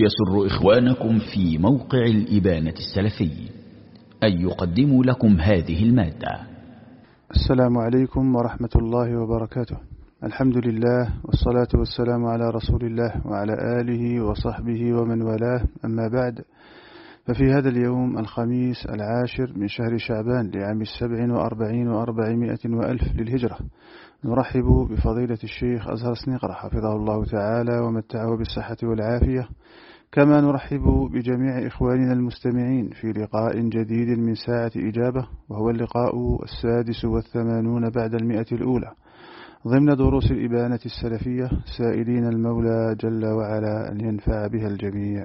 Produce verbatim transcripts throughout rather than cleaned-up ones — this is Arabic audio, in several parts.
يسر إخوانكم في موقع الإبانة السلفي أن يقدموا لكم هذه المادة. السلام عليكم ورحمة الله وبركاته. الحمد لله والصلاة والسلام على رسول الله وعلى آله وصحبه ومن والاه، أما بعد، ففي هذا اليوم الخميس العاشر من شهر شعبان لعام السبع وأربعين وأربعمائة وألف للهجرة، نرحب بفضيلة الشيخ أزهر سنيقرة حفظه الله تعالى ومتعه بالصحة والعافية، كما نرحب بجميع إخواننا المستمعين في لقاء جديد من ساعة إجابة، وهو اللقاء السادس والثمانون بعد المئة الأولى ضمن دروس الإبانة السلفية، سائلين المولى جل وعلا أن ينفع بها الجميع.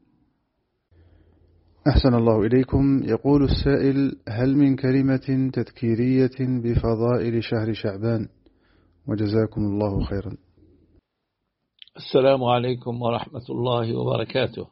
أحسن الله إليكم. يقول السائل: هل من كلمة تذكيرية بفضائل شهر شعبان؟ وجزاكم الله خيرا. السلام عليكم ورحمة الله وبركاته.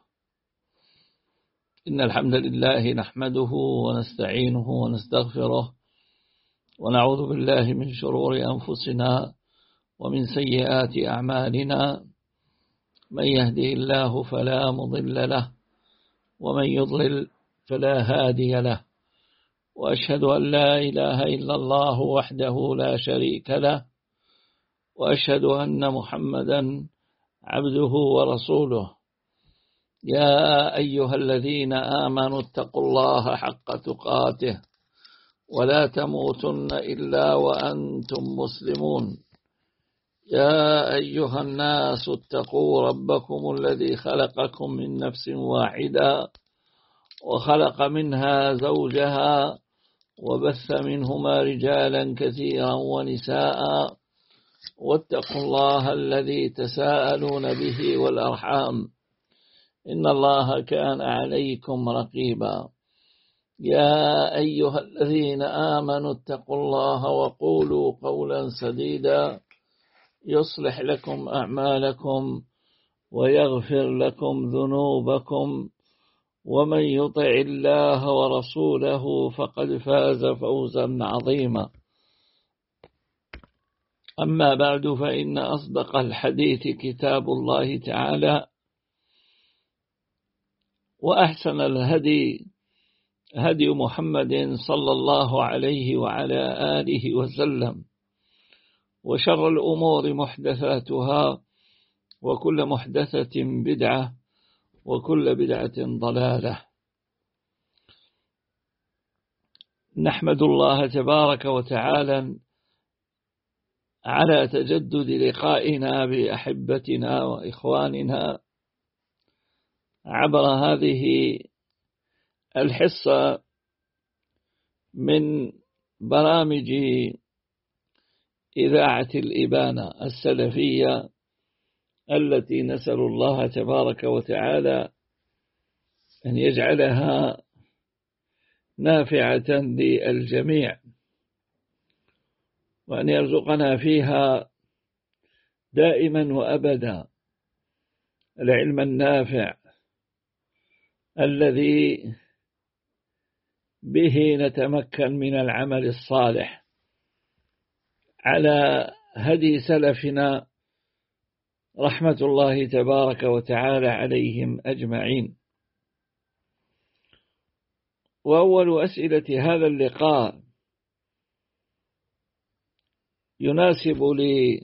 إن الحمد لله نحمده ونستعينه ونستغفره، ونعوذ بالله من شرور أنفسنا ومن سيئات أعمالنا. من يهدي الله فلا مضل له، ومن يضلل فلا هادي له، وأشهد أن لا إله إلا الله وحده لا شريك له، وأشهد أن محمدا عبده ورسوله. يا أيها الذين آمنوا اتقوا الله حق تقاته ولا تموتن إلا وأنتم مسلمون. يا أيها الناس اتقوا ربكم الذي خلقكم من نفس واحدة وخلق منها زوجها وبث منهما رجالا كثيرا ونساء، واتقوا الله الذي تساءلون به والأرحام، إن الله كان عليكم رقيبا. يا أيها الذين آمنوا اتقوا الله وقولوا قولا سديدا يصلح لكم أعمالكم ويغفر لكم ذنوبكم، ومن يطع الله ورسوله فقد فاز فوزا عظيما. أما بعد، فإن أصدق الحديث كتاب الله تعالى، وأحسن الهدي هدي محمد صلى الله عليه وعلى آله وسلم، وشر الأمور محدثاتها، وكل محدثة بدعة، وكل بدعة ضلالة. نحمد الله تبارك وتعالى على تجدد لقائنا بأحبتنا وإخواننا عبر هذه الحصة من برامج إذاعة الإبانة السلفية، التي نسأل الله تبارك وتعالى أن يجعلها نافعة للجميع، وأن يرزقنا فيها دائما وأبدا العلم النافع الذي به نتمكن من العمل الصالح على هدي سلفنا رحمة الله تبارك وتعالى عليهم أجمعين. وأول أسئلة هذا اللقاء يناسب لي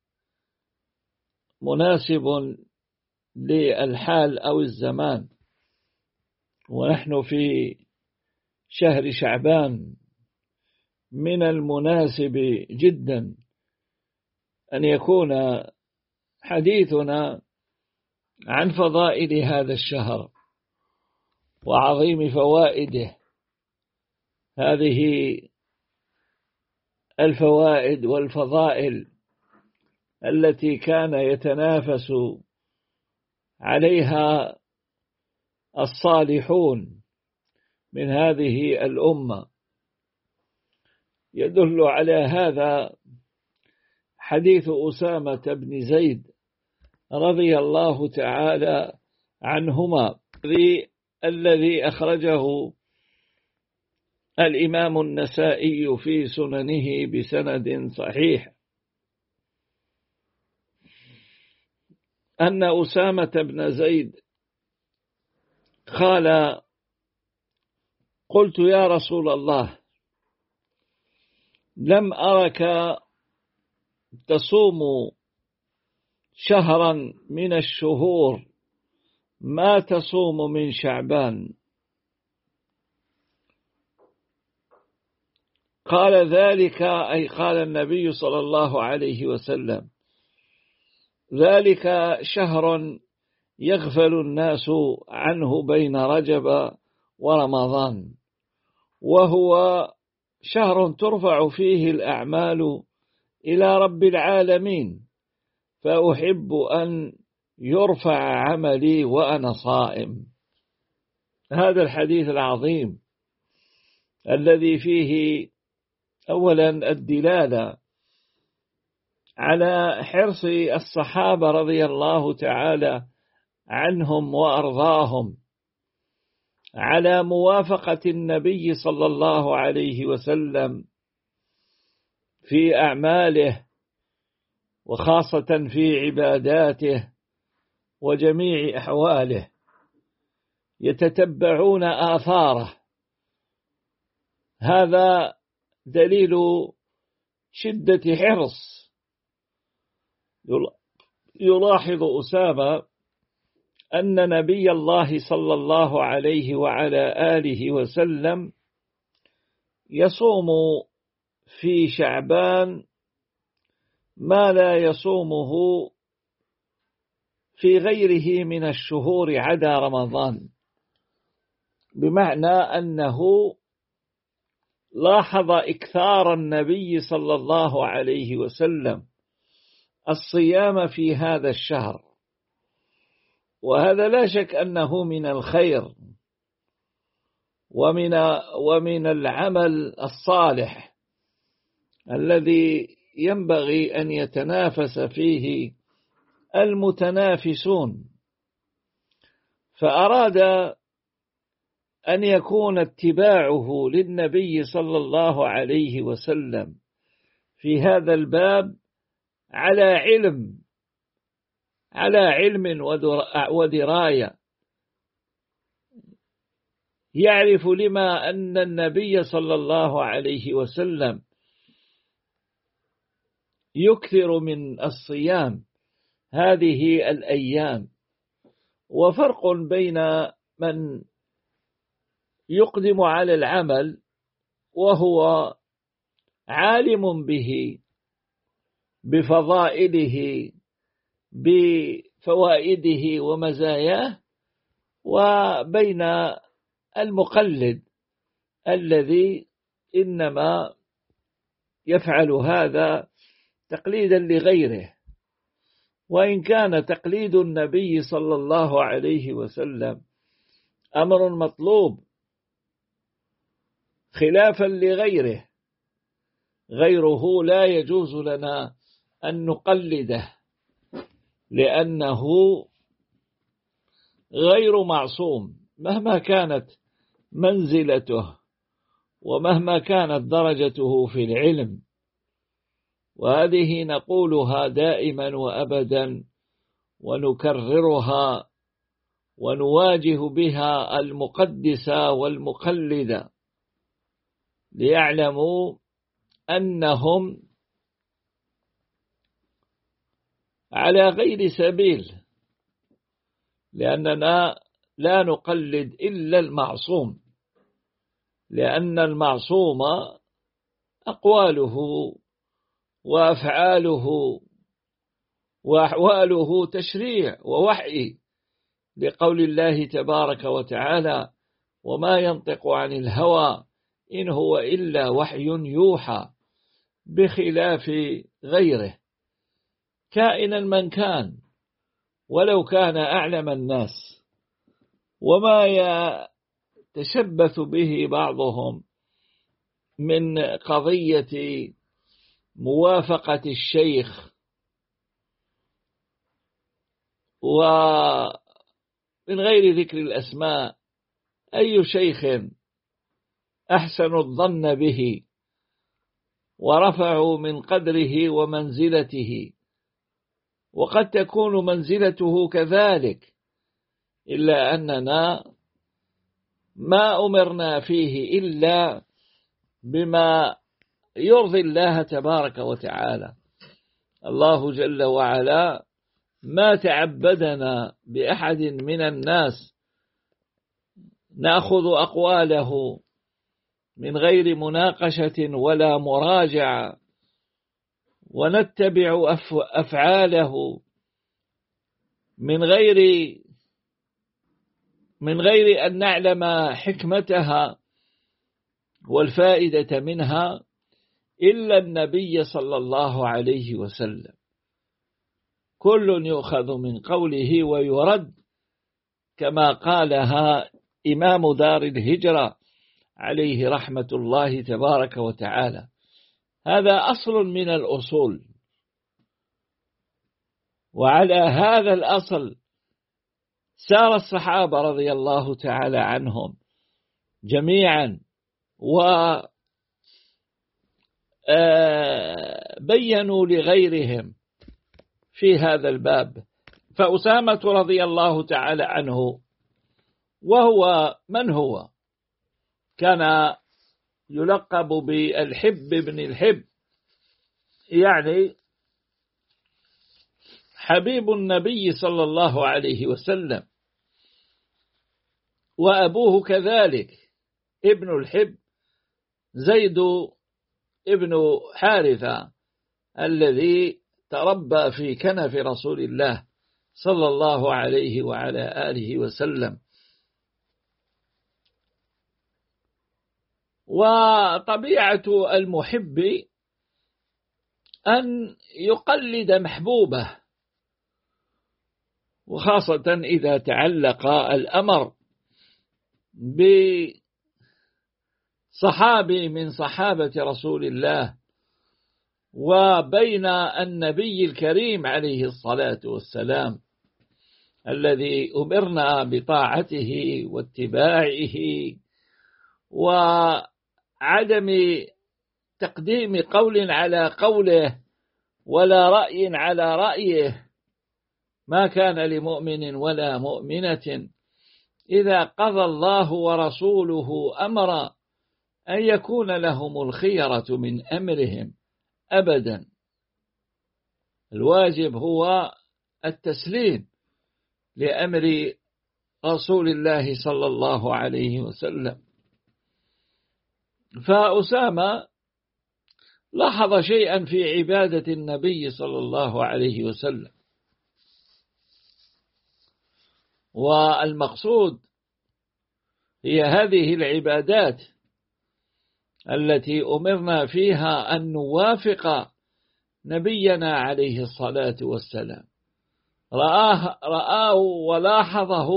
مناسب للحال أو الزمان، ونحن في شهر شعبان، من المناسب جدا أن يكون حديثنا عن فضائل هذا الشهر وعظيم فوائده. هذه الفوائد والفضائل التي كان يتنافس عليها الصالحون من هذه الأمة، يدل على هذا حديث أسامة بن زيد رضي الله تعالى عنهما، الذي أخرجه الإمام النسائي في سننه بسند صحيح، أن أسامة بن زيد قال: قلت يا رسول الله، لم أرك تصوم شهرا من الشهور ما تصوم من شعبان. قال: ذلك، أي قال النبي صلى الله عليه وسلم، ذلك شهر يغفل الناس عنه بين رجب ورمضان، وهو شهر ترفع فيه الأعمال إلى رب العالمين، فأحب أن يرفع عملي وأنا صائم. هذا الحديث العظيم الذي فيه أولا الدلالة على حرص الصحابة رضي الله تعالى عنهم وأرضاهم على موافقة النبي صلى الله عليه وسلم في أعماله، وخاصة في عباداته وجميع أحواله، يتتبعون آثاره. هذا دليل شدة حرص. يلاحظ أسامة أن نبي الله صلى الله عليه وعلى آله وسلم يصوم في شعبان ما لا يصومه في غيره من الشهور عدا رمضان، بمعنى أنه لاحظ إكثار النبي صلى الله عليه وسلم الصيام في هذا الشهر، وهذا لا شك أنه من الخير ومن ومن العمل الصالح الذي ينبغي أن يتنافس فيه المتنافسون. فأراد أن يكون اتباعه للنبي صلى الله عليه وسلم في هذا الباب على علم على علم ودراية، يعرف لما أن النبي صلى الله عليه وسلم يكثر من الصيام هذه الأيام. وفرق بين من يقدم على العمل وهو عالم به بفضائله بفوائده ومزاياه، وبين المقلد الذي إنما يفعل هذا تقليدا لغيره. وإن كان تقليد النبي صلى الله عليه وسلم أمر مطلوب خلافا لغيره، غيره لا يجوز لنا أن نقلده لأنه غير معصوم مهما كانت منزلته ومهما كانت درجته في العلم. وهذه نقولها دائما وأبدا ونكررها ونواجه بها المقدس والمقلد ليعلموا أنهم على غير سبيل، لأننا لا نقلد إلا المعصوم، لأن المعصوم أقواله وأفعاله وأحواله تشريع ووحي، لقول الله تبارك وتعالى: وما ينطق عن الهوى إن هو إلا وحي يوحى، بخلاف غيره كائنا من كان ولو كان أعلم الناس. وما يتشبث به بعضهم من قضية موافقة الشيخ، ومن غير ذكر الأسماء، أي شيخ أحسن الظن به ورفعوا من قدره ومنزلته، وقد تكون منزلته كذلك، إلا أننا ما أمرنا فيه إلا بما يرضي الله تبارك وتعالى. الله جل وعلا ما تعبدنا بأحد من الناس نأخذ أقواله من غير مناقشة ولا مراجعة، ونتبع أفعاله من غير من غير أن نعلم حكمتها والفائدة منها إلا النبي صلى الله عليه وسلم. كل يؤخذ من قوله ويرد، كما قالها إمام دار الهجرة عليه رحمة الله تبارك وتعالى. هذا أصل من الأصول، وعلى هذا الأصل سار الصحابة رضي الله تعالى عنهم جميعا، وبينوا لغيرهم في هذا الباب. فأسامة رضي الله تعالى عنه، وهو من هو؟ كان يلقب بالحب بن الحب، يعني حبيب النبي صلى الله عليه وسلم، وأبوه كذلك ابن الحب زيد ابن حارثة الذي تربى في كنف رسول الله صلى الله عليه وعلى آله وسلم. وطبيعة المحب أن يقلد محبوبه، وخاصة إذا تعلق الأمر بصحابي من صحابة رسول الله وبين النبي الكريم عليه الصلاة والسلام الذي أمرنا بطاعته واتباعه، وعدم تقديم قول على قوله ولا رأي على رأيه. ما كان لمؤمن ولا مؤمنة إذا قضى الله ورسوله أمرا أن يكون لهم الخيرة من أمرهم أبدا. الواجب هو التسليم لأمر رسول الله صلى الله عليه وسلم. فأسامة لاحظ شيئا في عبادة النبي صلى الله عليه وسلم، والمقصود هي هذه العبادات التي أمرنا فيها أن نوافق نبينا عليه الصلاة والسلام. رآه, رآه ولاحظه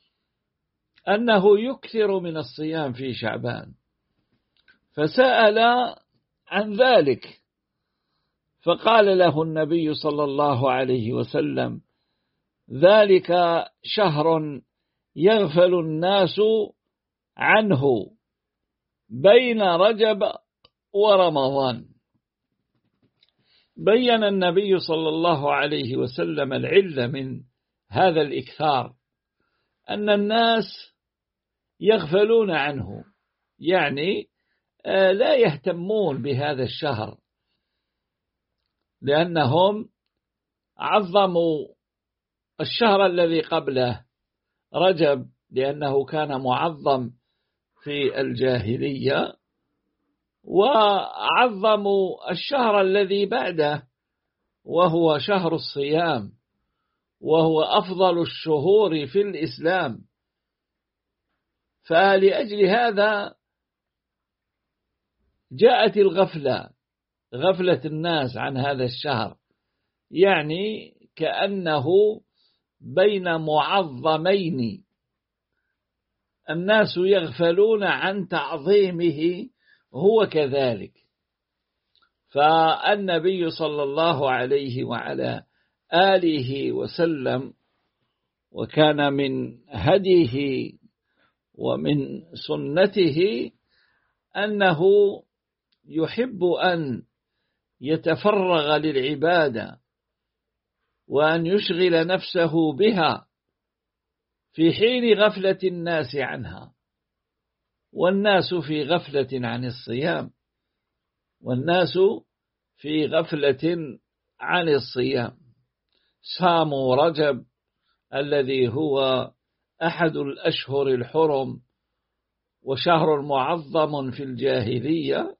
أنه يكثر من الصيام في شعبان، فسأل عن ذلك، فقال له النبي صلى الله عليه وسلم: ذلك شهر يغفل الناس عنه بين رجب ورمضان. بين النبي صلى الله عليه وسلم العلة من هذا الإكثار، أن الناس يغفلون عنه، يعني لا يهتمون بهذا الشهر، لأنهم عظموا الشهر الذي قبله رجب لأنه كان معظم في الجاهلية، وعظموا الشهر الذي بعده وهو شهر الصيام، وهو أفضل الشهور في الإسلام. فلأجل هذا جاءت الغفلة، غفلة الناس عن هذا الشهر، يعني كأنه بين معظمين، الناس يغفلون عن تعظيمه، هو كذلك. فالنبي صلى الله عليه وعلى آله وسلم، وكان من هديه ومن سنته أنه يحب أن يتفرغ للعبادة وأن يشغل نفسه بها في حين غفلة الناس عنها. والناس في غفلة عن الصيام والناس في غفلة عن الصيام. صاموا رجب الذي هو أحد الأشهر الحرم وشهر معظم في الجاهلية،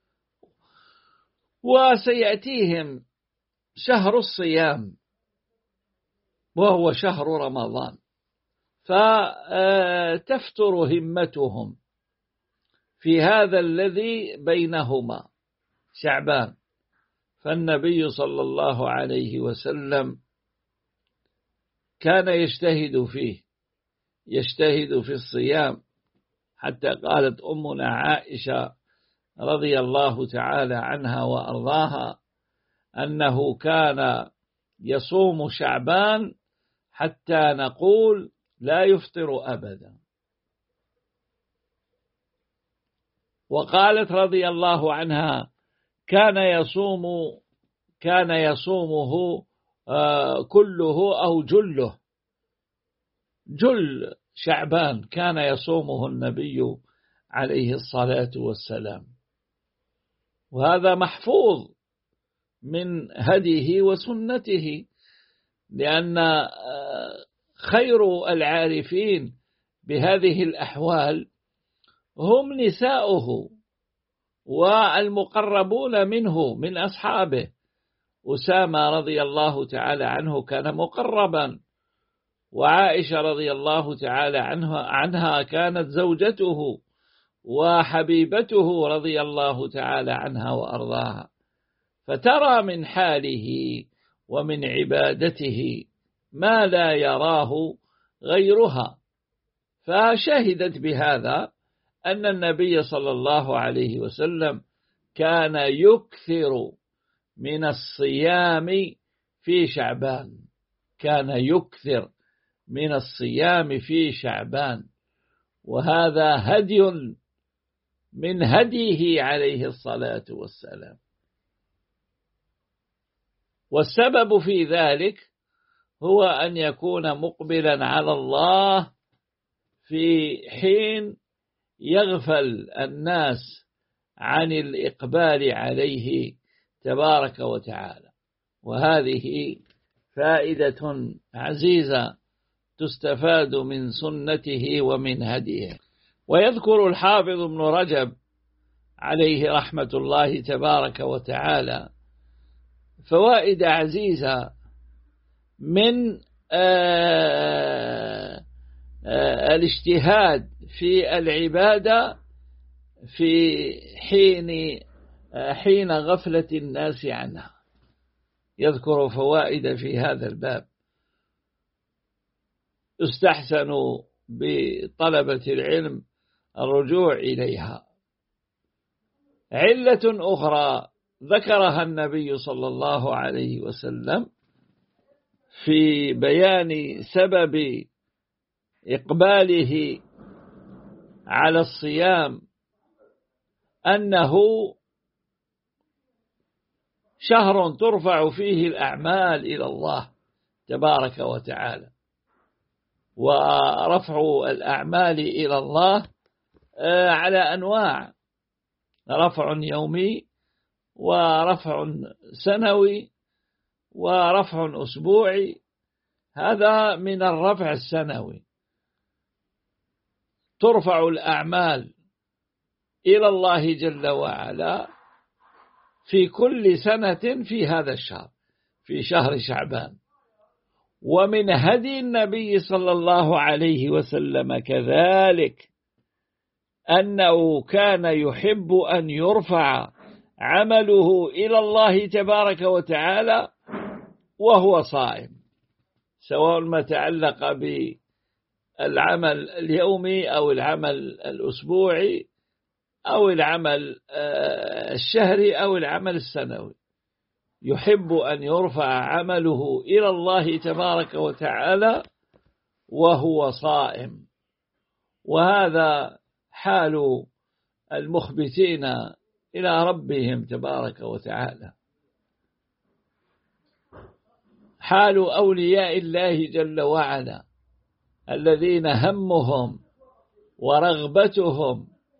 وسيأتيهم شهر الصيام وهو شهر رمضان، فتفتر همتهم في هذا الذي بينهما شعبان. فالنبي صلى الله عليه وسلم كان يجتهد فيه يجتهد في الصيام، حتى قالت أمنا عائشة رضي الله تعالى عنها وأرضاها أنه كان يصوم شعبان حتى نقول لا يفطر أبدا. وقالت رضي الله عنها كان يصوم كان يصومه كله أو جله، جل شعبان كان يصومه النبي عليه الصلاة والسلام. وهذا محفوظ من هديه وسنته، لأن خير العارفين بهذه الأحوال هم نساؤه والمقربون منه من أصحابه. أسامة رضي الله تعالى عنه كان مقربا، وعائشة رضي الله تعالى عنها, عنها كانت زوجته وحبيبته رضي الله تعالى عنها وأرضاها، فترى من حاله ومن عبادته ما لا يراه غيرها. فشهدت بهذا أن النبي صلى الله عليه وسلم كان يكثر من الصيام في شعبان كان يكثر من الصيام في شعبان وهذا هدي من هديه عليه الصلاة والسلام. والسبب في ذلك هو أن يكون مقبلا على الله في حين يغفل الناس عن الإقبال عليه تبارك وتعالى. وهذه فائدة عزيزة تستفاد من سنته ومن هديه. ويذكر الحافظ ابن رجب عليه رحمة الله تبارك وتعالى فوائد عزيزة من آآ آآ الاجتهاد في العبادة في حين حين غفلة الناس عنها. يذكر فوائد في هذا الباب يستحسن بطلبة العلم الرجوع إليها. علة أخرى ذكرها النبي صلى الله عليه وسلم في بيان سبب إقباله على الصيام أنه شهر ترفع فيه الأعمال إلى الله تبارك وتعالى. ورفع الأعمال إلى الله على أنواع: رفع يومي ورفع سنوي ورفع أسبوعي. هذا من الرفع السنوي، ترفع الأعمال إلى الله جل وعلا في كل سنة في هذا الشهر، في شهر شعبان. ومن هدي النبي صلى الله عليه وسلم كذلك أنه كان يحب أن يرفع عمله إلى الله تبارك وتعالى وهو صائم، سواء ما تعلق بالعمل اليومي أو العمل الأسبوعي أو العمل الشهري أو العمل السنوي. يحب أن يرفع عمله إلى الله تبارك وتعالى وهو صائم. وهذا حال المخبتين إلى ربهم تبارك وتعالى، حال أولياء الله جل وعلا الذين همهم ورغبتهم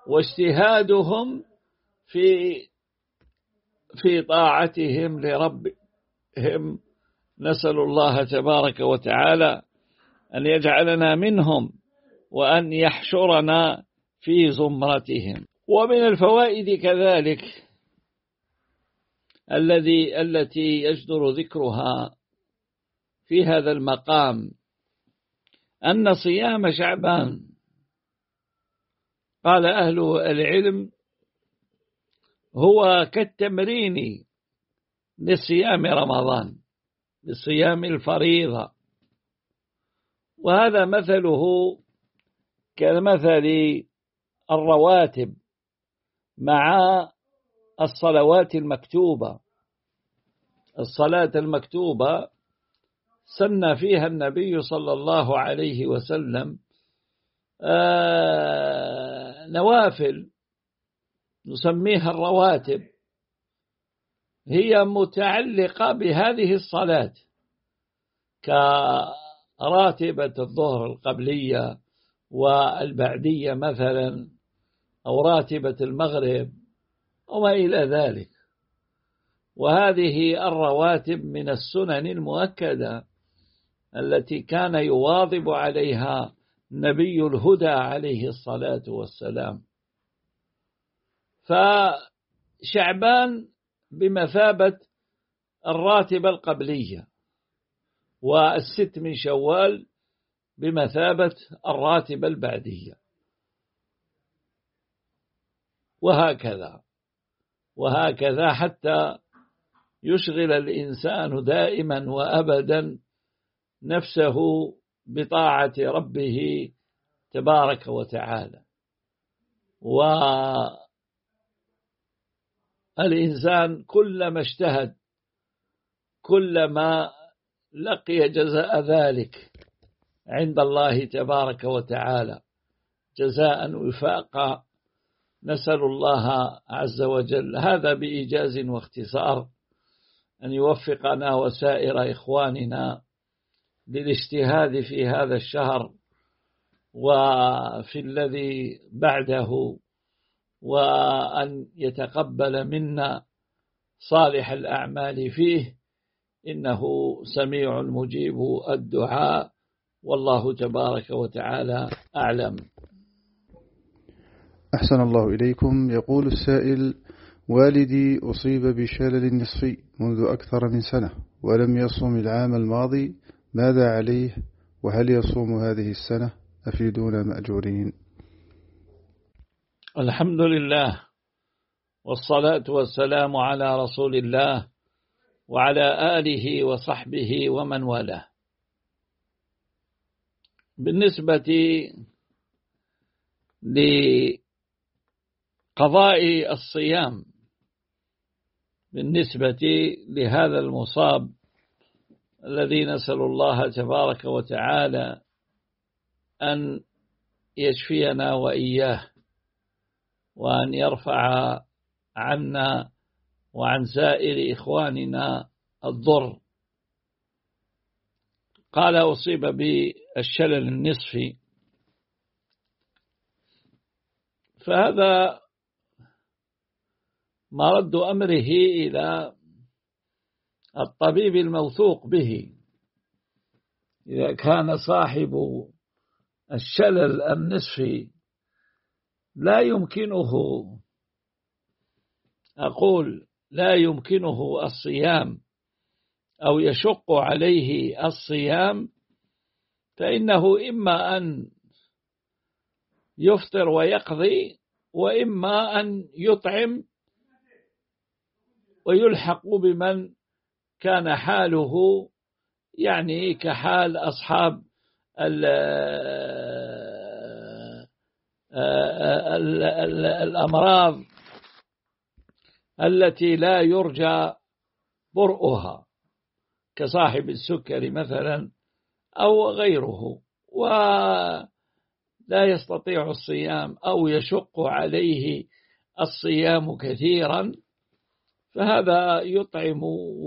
واجتهادهم في في طاعتهم لربهم. نسأل الله تبارك وتعالى أن يجعلنا منهم وأن يحشرنا في زمرتهم. ومن الفوائد كذلك الذي التي يجدر ذكرها في هذا المقام أن صيام شعبان قال أهل العلم هو كالتمرين لصيام رمضان، لصيام الفريضة، وهذا مثله كمثل الرواتب مع الصلوات المكتوبة. الصلاة المكتوبة سن فيها النبي صلى الله عليه وسلم آه نوافل نسميها الرواتب، هي متعلقة بهذه الصلاة كراتبة الظهر القبلية والبعدية مثلا، أو راتبة المغرب وما إلى ذلك. وهذه الرواتب من السنن المؤكدة التي كان يواظب عليها نبي الهدى عليه الصلاة والسلام. فشعبان بمثابة الراتبة القبلية، والست من شوال بمثابة الراتبة البعدية، وهكذا وهكذا حتى يشغل الإنسان دائما وأبدا نفسه بطاعة ربه تبارك وتعالى. والإنسان كلما اجتهد كلما لقي جزاء ذلك عند الله تبارك وتعالى جزاء وفاقا. نسأل الله عز وجل هذا بإيجاز واختصار أن يوفقنا وسائر إخواننا للاجتهاد في هذا الشهر وفي الذي بعده، وأن يتقبل منا صالح الأعمال فيه، إنه سميع مجيب الدعاء، والله تبارك وتعالى أعلم. أحسن الله إليكم. يقول السائل: والدي أصيب بشلل نصفي منذ أكثر من سنة ولم يصم العام الماضي، ماذا عليه؟ وهل يصوم هذه السنة؟ أفيدونا مأجورين. الحمد لله والصلاة والسلام على رسول الله وعلى آله وصحبه ومن والاه. بالنسبة لقضاء الصيام بالنسبة لهذا المصاب الذي نسأل الله تبارك وتعالى أن يشفينا وإياه، وأن يرفع عنا وعن سائر إخواننا الضر. قال أصيب بالشلل النصفي، فهذا مرد أمره إلى الطبيب الموثوق به. إذا كان صاحب الشلل النصفي لا يمكنه أقول لا يمكنه الصيام أو يشق عليه الصيام، فإنه إما أن يفطر ويقضي، وإما أن يطعم ويلحق بمن كان حاله يعني كحال أصحاب الأمراض التي لا يرجى برؤها كصاحب السكري مثلا أو غيره، ولا يستطيع الصيام أو يشق عليه الصيام كثيرا، فهذا يطعم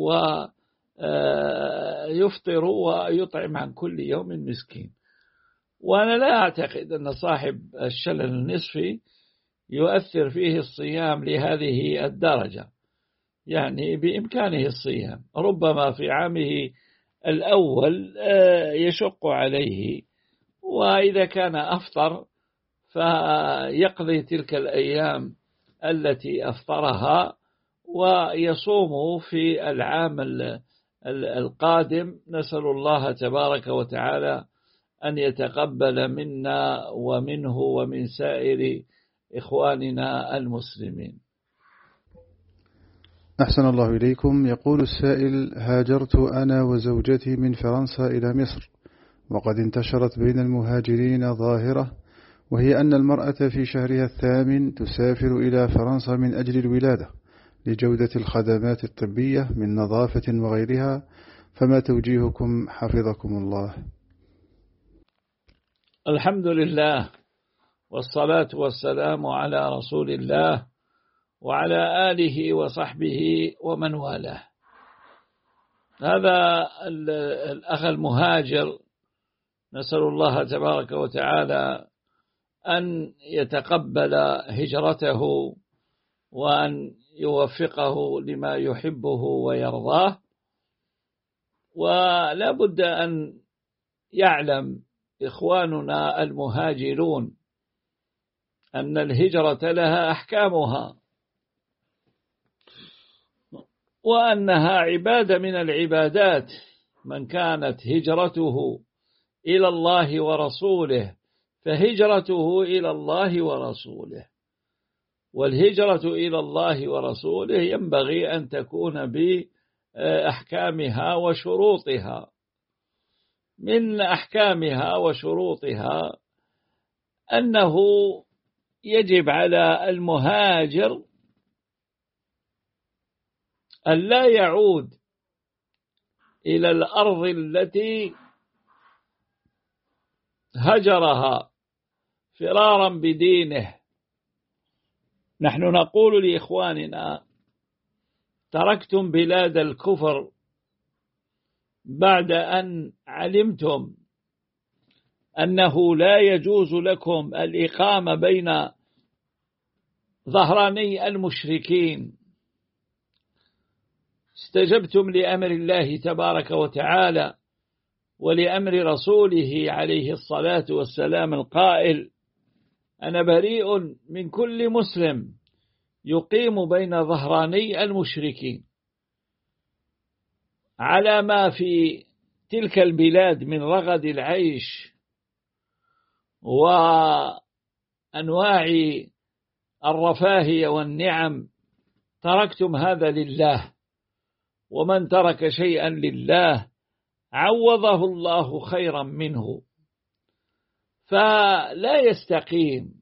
ويفطر ويطعم عن كل يوم مسكين. وأنا لا أعتقد أن صاحب الشلل النصفي يؤثر فيه الصيام لهذه الدرجة، يعني بإمكانه الصيام، ربما في عامه الأول يشق عليه، وإذا كان أفطر فيقضي تلك الأيام التي أفطرها ويصوم في العام القادم. نسأل الله تبارك وتعالى أن يتقبل منا ومنه ومن سائر إخواننا المسلمين. أحسن الله إليكم. يقول السائل: هاجرت أنا وزوجتي من فرنسا إلى مصر، وقد انتشرت بين المهاجرين ظاهرة، وهي أن المرأة في شهرها الثامن تسافر إلى فرنسا من أجل الولادة لجودة الخدمات الطبية من نظافة وغيرها، فما توجيهكم حفظكم الله؟ الحمد لله والصلاة والسلام على رسول الله وعلى آله وصحبه ومن والاه. هذا الأخ المهاجر نسأل الله تبارك وتعالى أن يتقبل هجرته وأن يوفقه لما يحبه ويرضاه، ولا بد أن يعلم إخواننا المهاجرون أن الهجرة لها أحكامها، وأنها عبادة من العبادات. من كانت هجرته إلى الله ورسوله فهجرته إلى الله ورسوله، والهجرة إلى الله ورسوله ينبغي أن تكون بأحكامها وشروطها. من أحكامها وشروطها أنه يجب على المهاجر أن لا يعود إلى الأرض التي هجرها فرارا بدينه. نحن نقول لإخواننا: تركتم بلاد الكفر بعد أن علمتم أنه لا يجوز لكم الإقامة بين ظهراني المشركين. استجبتم لأمر الله تبارك وتعالى ولأمر رسوله عليه الصلاة والسلام القائل: أنا بريء من كل مسلم يقيم بين ظهراني المشركين. على ما في تلك البلاد من رغد العيش وأنواع الرفاهية والنعم تركتم هذا لله، ومن ترك شيئا لله عوضه الله خيرا منه. فلا يستقيم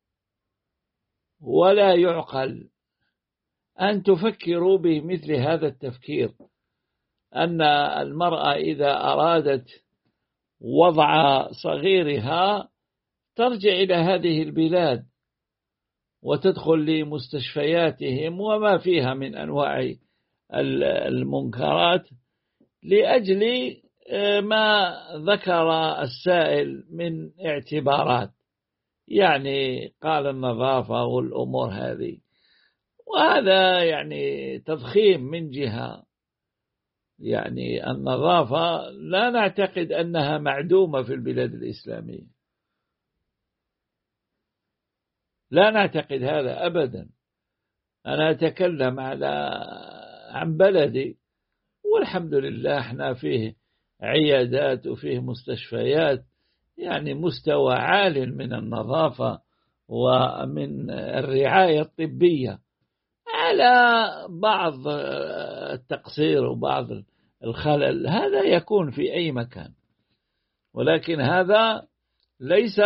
ولا يعقل أن تفكروا بمثل هذا التفكير، أن المرأة إذا أرادت وضع صغيرها ترجع إلى هذه البلاد وتدخل لمستشفياتهم وما فيها من أنواع المنكرات لأجل ما ذكر السائل من اعتبارات، يعني قال النظافة والأمور هذه، وهذا يعني تضخيم من جهة. يعني النظافة لا نعتقد أنها معدومة في البلاد الإسلامية، لا نعتقد هذا أبدا. أنا أتكلم على عن بلدي، والحمد لله احنا فيه عيادات وفيه مستشفيات، يعني مستوى عال من النظافة ومن الرعاية الطبية، على بعض التقصير وبعض الخلل هذا يكون في أي مكان، ولكن هذا ليس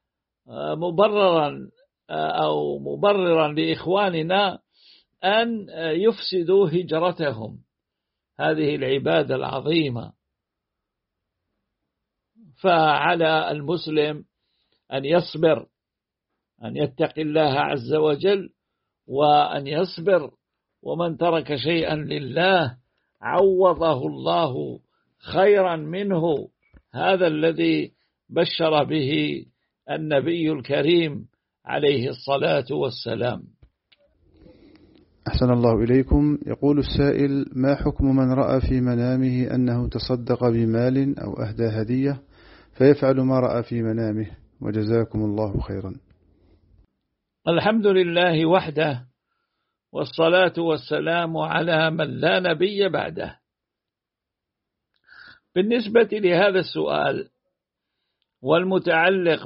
مبررا أو مبررا لإخواننا أن يفسدوا هجرتهم هذه العبادة العظيمة. فعلى المسلم أن يصبر، أن يتقي الله عز وجل وأن يصبر، ومن ترك شيئا لله عوضه الله خيرا منه. هذا الذي بشر به النبي الكريم عليه الصلاة والسلام. أحسن الله إليكم. يقول السائل: ما حكم من رأى في منامه أنه تصدق بمال أو أهدى هدية فيفعل ما رأى في منامه؟ وجزاكم الله خيرا. الحمد لله وحده، والصلاة والسلام على من لا نبي بعده. بالنسبة لهذا السؤال والمتعلق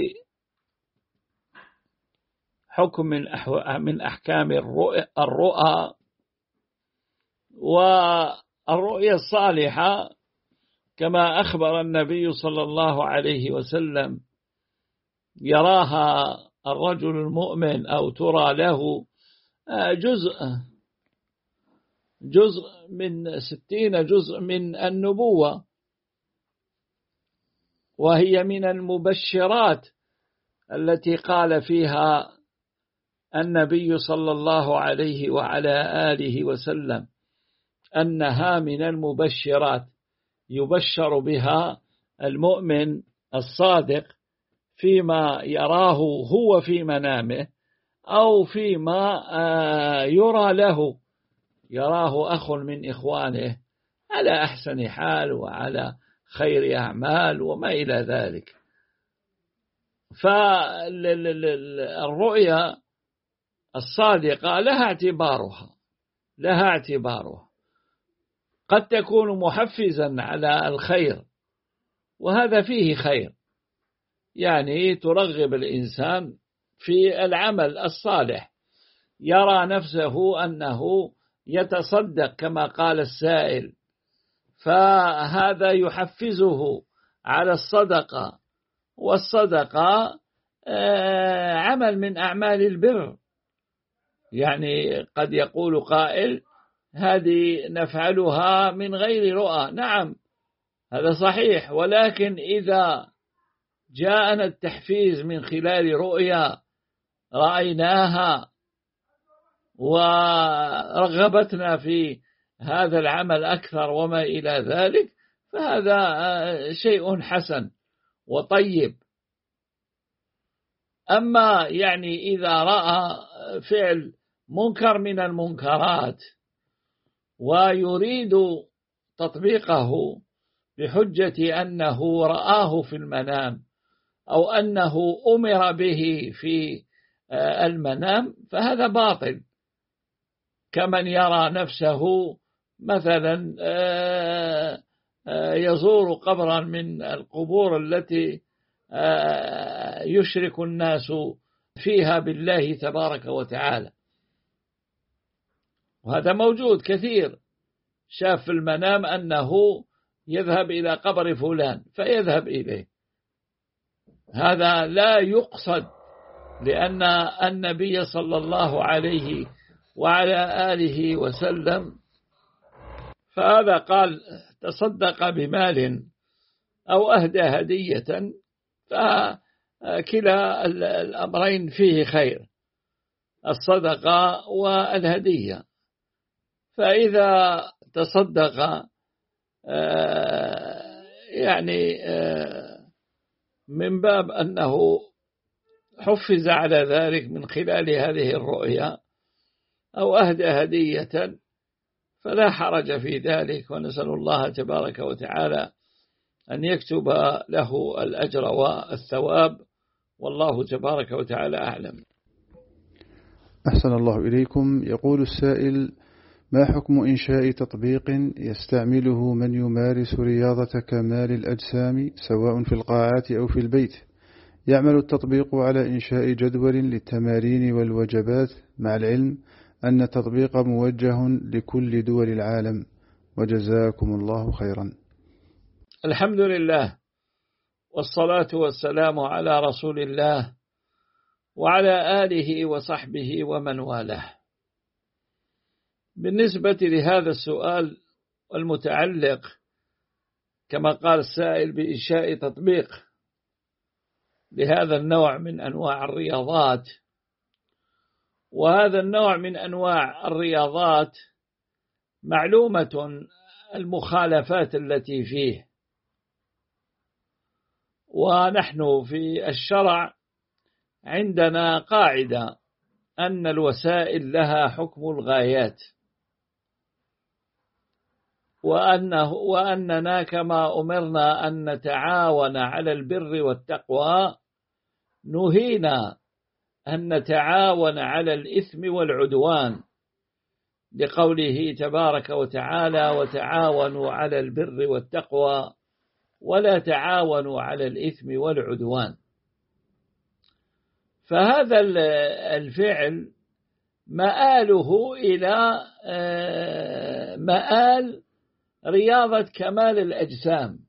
بحكم من أحكام الرؤى والرؤيا الصالحة، كما أخبر النبي صلى الله عليه وسلم يراها الرجل المؤمن أو ترى له جزء جزء من ستين جزء من النبوة، وهي من المبشرات التي قال فيها النبي صلى الله عليه وعلى آله وسلم أنها من المبشرات يبشر بها المؤمن الصادق فيما يراه هو في منامه أو فيما يرى له، يراه أخ من إخوانه على أحسن حال وعلى خير أعمال وما إلى ذلك. فالرؤيا الصادقة لها اعتبارها لها اعتبارها قد تكون محفزا على الخير، وهذا فيه خير، يعني ترغب الإنسان في العمل الصالح، يرى نفسه أنه يتصدق كما قال السائل، فهذا يحفزه على الصدقة، والصدقة عمل من أعمال البر. يعني قد يقول قائل: هذه نفعلها من غير رؤى. نعم، هذا صحيح، ولكن إذا جاءنا التحفيز من خلال رؤيا رأيناها ورغبتنا في هذا العمل أكثر وما إلى ذلك، فهذا شيء حسن وطيب. أما يعني إذا رأى فعل منكر من المنكرات ويريد تطبيقه بحجة أنه رآه في المنام أو أنه أمر به في المنام، فهذا باطل، كمن يرى نفسه مثلا يزور قبرا من القبور التي يشرك الناس فيها بالله تبارك وتعالى، وهذا موجود كثير. شاف في المنام أنه يذهب إلى قبر فلان فيذهب إليه، هذا لا يقصد، لأن النبي صلى الله عليه وعلى آله وسلم فهذا قال: تصدق بمال أو أهدى هدية، فكلا الأمرين فيه خير، الصدقة والهدية. فإذا تصدق يعني من باب أنه حفز على ذلك من خلال هذه الرؤيا أو أهدى هدية فلا حرج في ذلك، ونسأل الله تبارك وتعالى أن يكتب له الأجر والثواب، والله تبارك وتعالى أعلم. أحسن الله إليكم. يقول السائل: ما حكم إنشاء تطبيق يستعمله من يمارس رياضة كمال الأجسام سواء في القاعات أو في البيت؟ يعمل التطبيق على إنشاء جدول للتمارين والوجبات، مع العلم أن التطبيق موجه لكل دول العالم، وجزاكم الله خيرا. الحمد لله، والصلاة والسلام على رسول الله وعلى آله وصحبه ومن والاه. بالنسبة لهذا السؤال المتعلق كما قال السائل بإنشاء تطبيق لهذا النوع من أنواع الرياضات، وهذا النوع من أنواع الرياضات معلومة المخالفات التي فيه، ونحن في الشرع عندنا قاعدة أن الوسائل لها حكم الغايات، وأنه وأننا كما أمرنا أن نتعاون على البر والتقوى نهينا أن نتعاون على الإثم والعدوان، لقوله تبارك وتعالى: وتعاونوا على البر والتقوى ولا تعاونوا على الإثم والعدوان. فهذا الفعل مآله إلى مآل رياضة كمال الأجسام،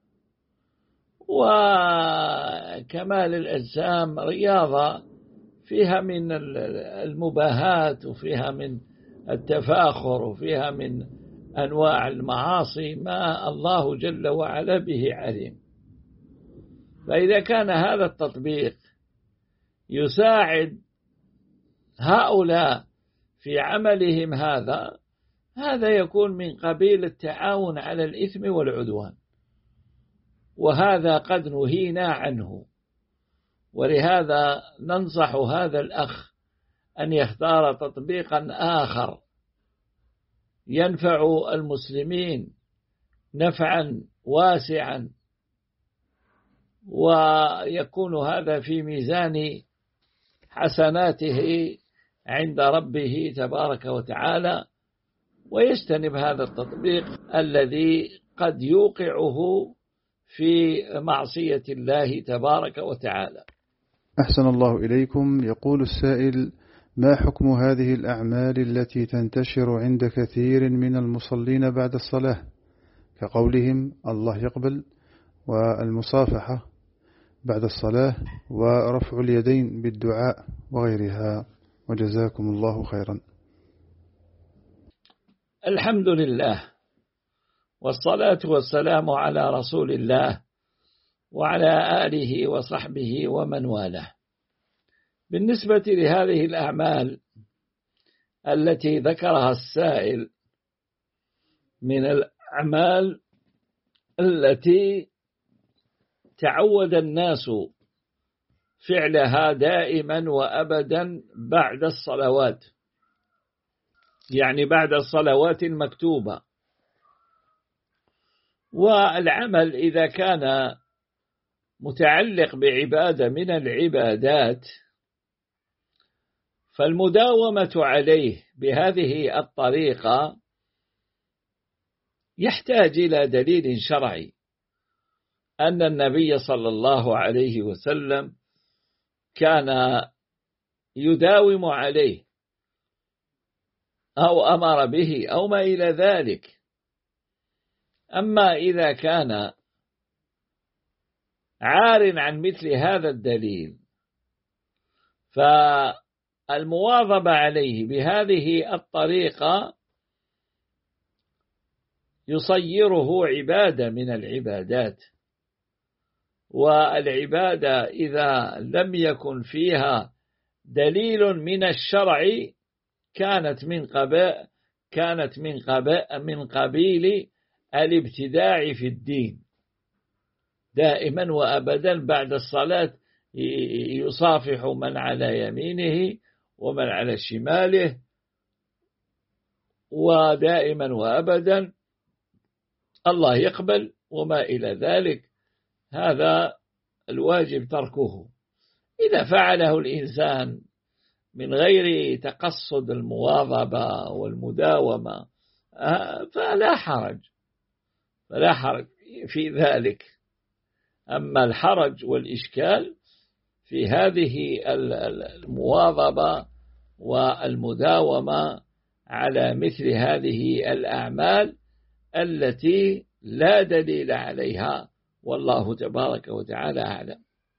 وكمال الأجسام رياضة فيها من المباهات وفيها من التفاخر وفيها من أنواع المعاصي ما الله جل وعلا به عليم. فإذا كان هذا التطبيق يساعد هؤلاء في عملهم هذا هذا يكون من قبيل التعاون على الإثم والعدوان، وهذا قد نهينا عنه. ولهذا ننصح هذا الأخ أن يختار تطبيقا آخر ينفع المسلمين نفعا واسعا، ويكون هذا في ميزان حسناته عند ربه تبارك وتعالى، ويجتنب هذا التطبيق الذي قد يوقعه في معصية الله تبارك وتعالى. أحسن الله إليكم. يقول السائل: ما حكم هذه الأعمال التي تنتشر عند كثير من المصلين بعد الصلاة، كقولهم الله يقبل، والمصافحة بعد الصلاة، ورفع اليدين بالدعاء وغيرها، وجزاكم الله خيرا. الحمد لله، والصلاة والسلام على رسول الله وعلى آله وصحبه ومن والاه. بالنسبة لهذه الأعمال التي ذكرها السائل من الأعمال التي تعود الناس فعلها دائما وأبدا بعد الصلوات، يعني بعد الصلوات المكتوبة، والعمل إذا كان متعلق بعبادة من العبادات فالمداومة عليه بهذه الطريقة يحتاج إلى دليل شرعي أن النبي صلى الله عليه وسلم كان يداوم عليه أو أمر به أو ما إلى ذلك. أما إذا كان عار عن مثل هذا الدليل فالمواظبة عليه بهذه الطريقة يصيره عبادة من العبادات، والعبادة إذا لم يكن فيها دليل من الشرع كانت من قبيل كانت من قبيل من قبيل الابتداع في الدين. دائما وأبدا بعد الصلاة يصافح من على يمينه ومن على شماله، ودائما وأبدا الله يقبل وما إلى ذلك. هذا الواجب تركه. إذا فعله الإنسان من غير تقصد المواظبة والمداومة فلا حرج فلا حرج في ذلك. أما الحرج والإشكال في هذه المواظبة والمداومة على مثل هذه الأعمال التي لا دليل عليها، والله تبارك وتعالى أعلم.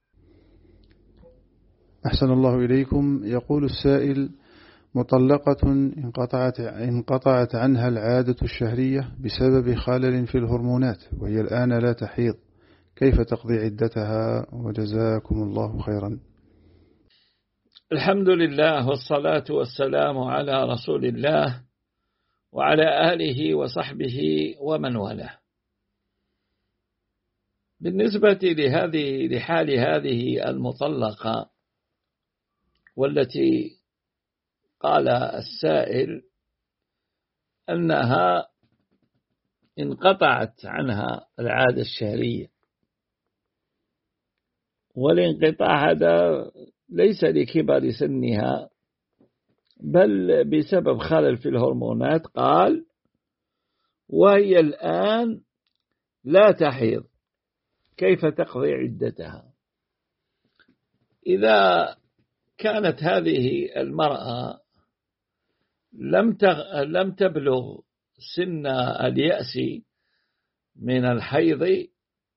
أحسن الله إليكم. يقول السائل: مطلقة انقطعت, انقطعت عنها العادة الشهرية بسبب خلل في الهرمونات، وهي الآن لا تحيض، كيف تقضي عدتها؟ وجزاكم الله خيرا. الحمد لله، والصلاة والسلام على رسول الله وعلى آله وصحبه ومن والاه. بالنسبة لهذه لحال هذه المطلقة والتي قال السائل أنها انقطعت عنها العادة الشهرية، والانقطاع هذا ليس لكبر سنها بل بسبب خلل في الهرمونات. قال وهي الآن لا تحيض، كيف تقضي عدتها؟ إذا كانت هذه المرأة لم لم تبلغ سن اليأس من الحيض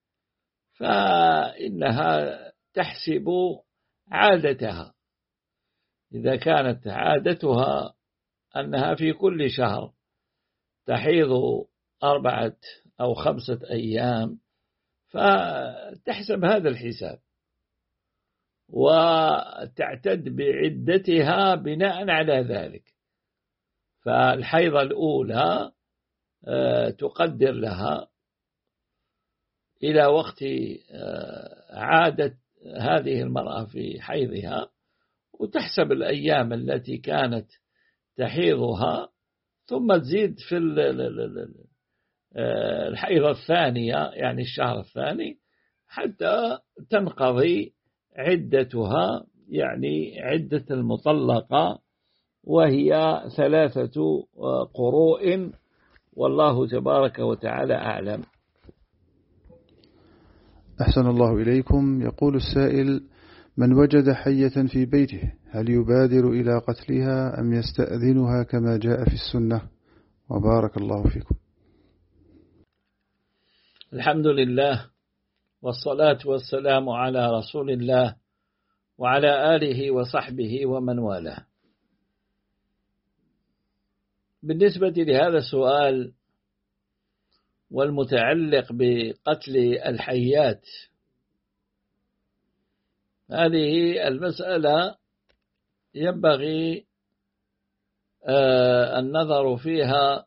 فإنها تحسب عادتها. إذا كانت عادتها أنها في كل شهر تحيض أربعة أو خمسة أيام فتحسب هذا الحساب وتعتد بعدتها بناء على ذلك. فالحيضة الأولى تقدر لها إلى وقت عادة هذه المرأة في حيضها، وتحسب الأيام التي كانت تحيضها، ثم تزيد في الحيضة الثانية يعني الشهر الثاني حتى تنقضي عدتها، يعني عدة المطلقة، وهي ثلاثة قروء، والله تبارك وتعالى أعلم. أحسن الله إليكم. يقول السائل: من وجد حية في بيته هل يبادر إلى قتلها أم يستأذنها كما جاء في السنة؟ وبارك الله فيكم. الحمد لله والصلاة والسلام على رسول الله وعلى آله وصحبه ومن والاه. بالنسبة لهذا السؤال والمتعلق بقتل الحيات، هذه المسألة ينبغي النظر فيها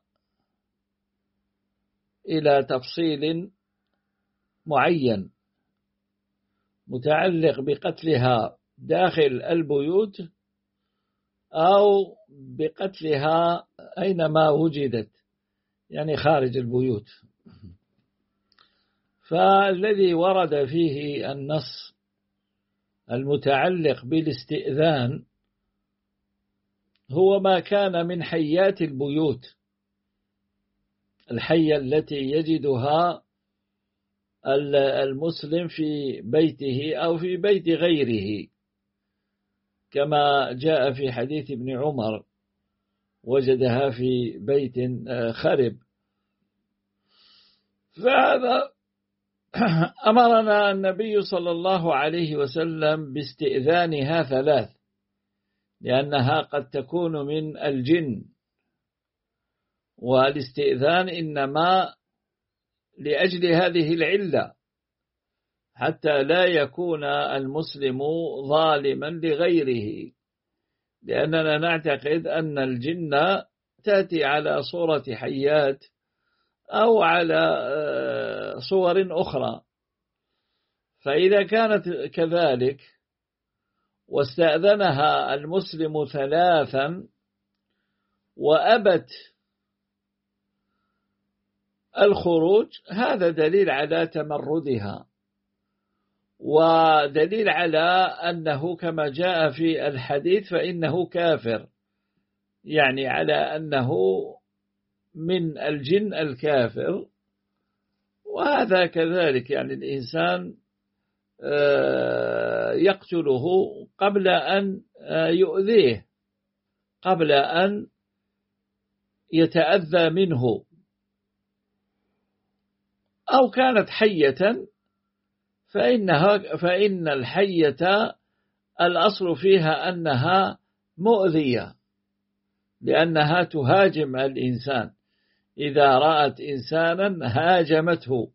إلى تفصيل معين متعلق بقتلها داخل البيوت أو بقتلها أينما وجدت، يعني خارج البيوت. فالذي ورد فيه النص المتعلق بالاستئذان هو ما كان من حيات البيوت، الحية التي يجدها المسلم في بيته أو في بيت غيره، كما جاء في حديث ابن عمر وجدها في بيت خرب. فهذا أمرنا النبي صلى الله عليه وسلم باستئذانها ثلاث، لأنها قد تكون من الجن، والاستئذان إنما لأجل هذه العلة، حتى لا يكون المسلم ظالما لغيره، لأننا نعتقد أن الجن تأتي على صورة حيات أو على صور أخرى. فإذا كانت كذلك واستأذنها المسلم ثلاثا وأبت الخروج، هذا دليل على تمردها، ودليل على أنه كما جاء في الحديث فإنه كافر، يعني على أنه من الجن الكافر. وهذا كذلك، يعني الإنسان يقتله قبل أن يؤذيه، قبل أن يتأذى منه. أو كانت حية فإنها فإن الحية الأصل فيها أنها مؤذية، لأنها تهاجم الإنسان، إذا رأت إنسانا هاجمته،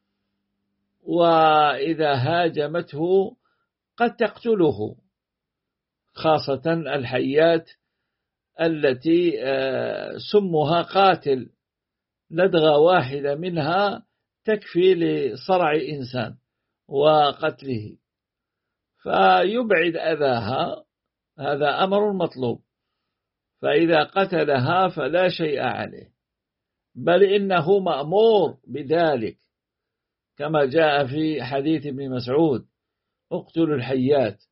وإذا هاجمته قد تقتله، خاصة الحيات التي سمها قاتل، لدغة واحدة منها تكفي لصرع إنسان وقتله، فيبعد أذاها هذا أمر مطلوب، فإذا قتلها فلا شيء عليه، بل إنه مأمور بذلك كما جاء في حديث ابن مسعود: اقتلوا الحيات.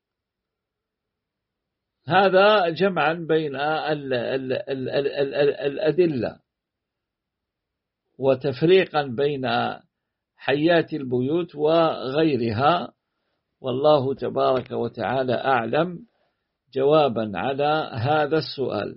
هذا جمعا بين ال ال ال ال ال الأدلة وتفريقا بين حيات البيوت وغيرها، والله تبارك وتعالى أعلم جوابا على هذا السؤال.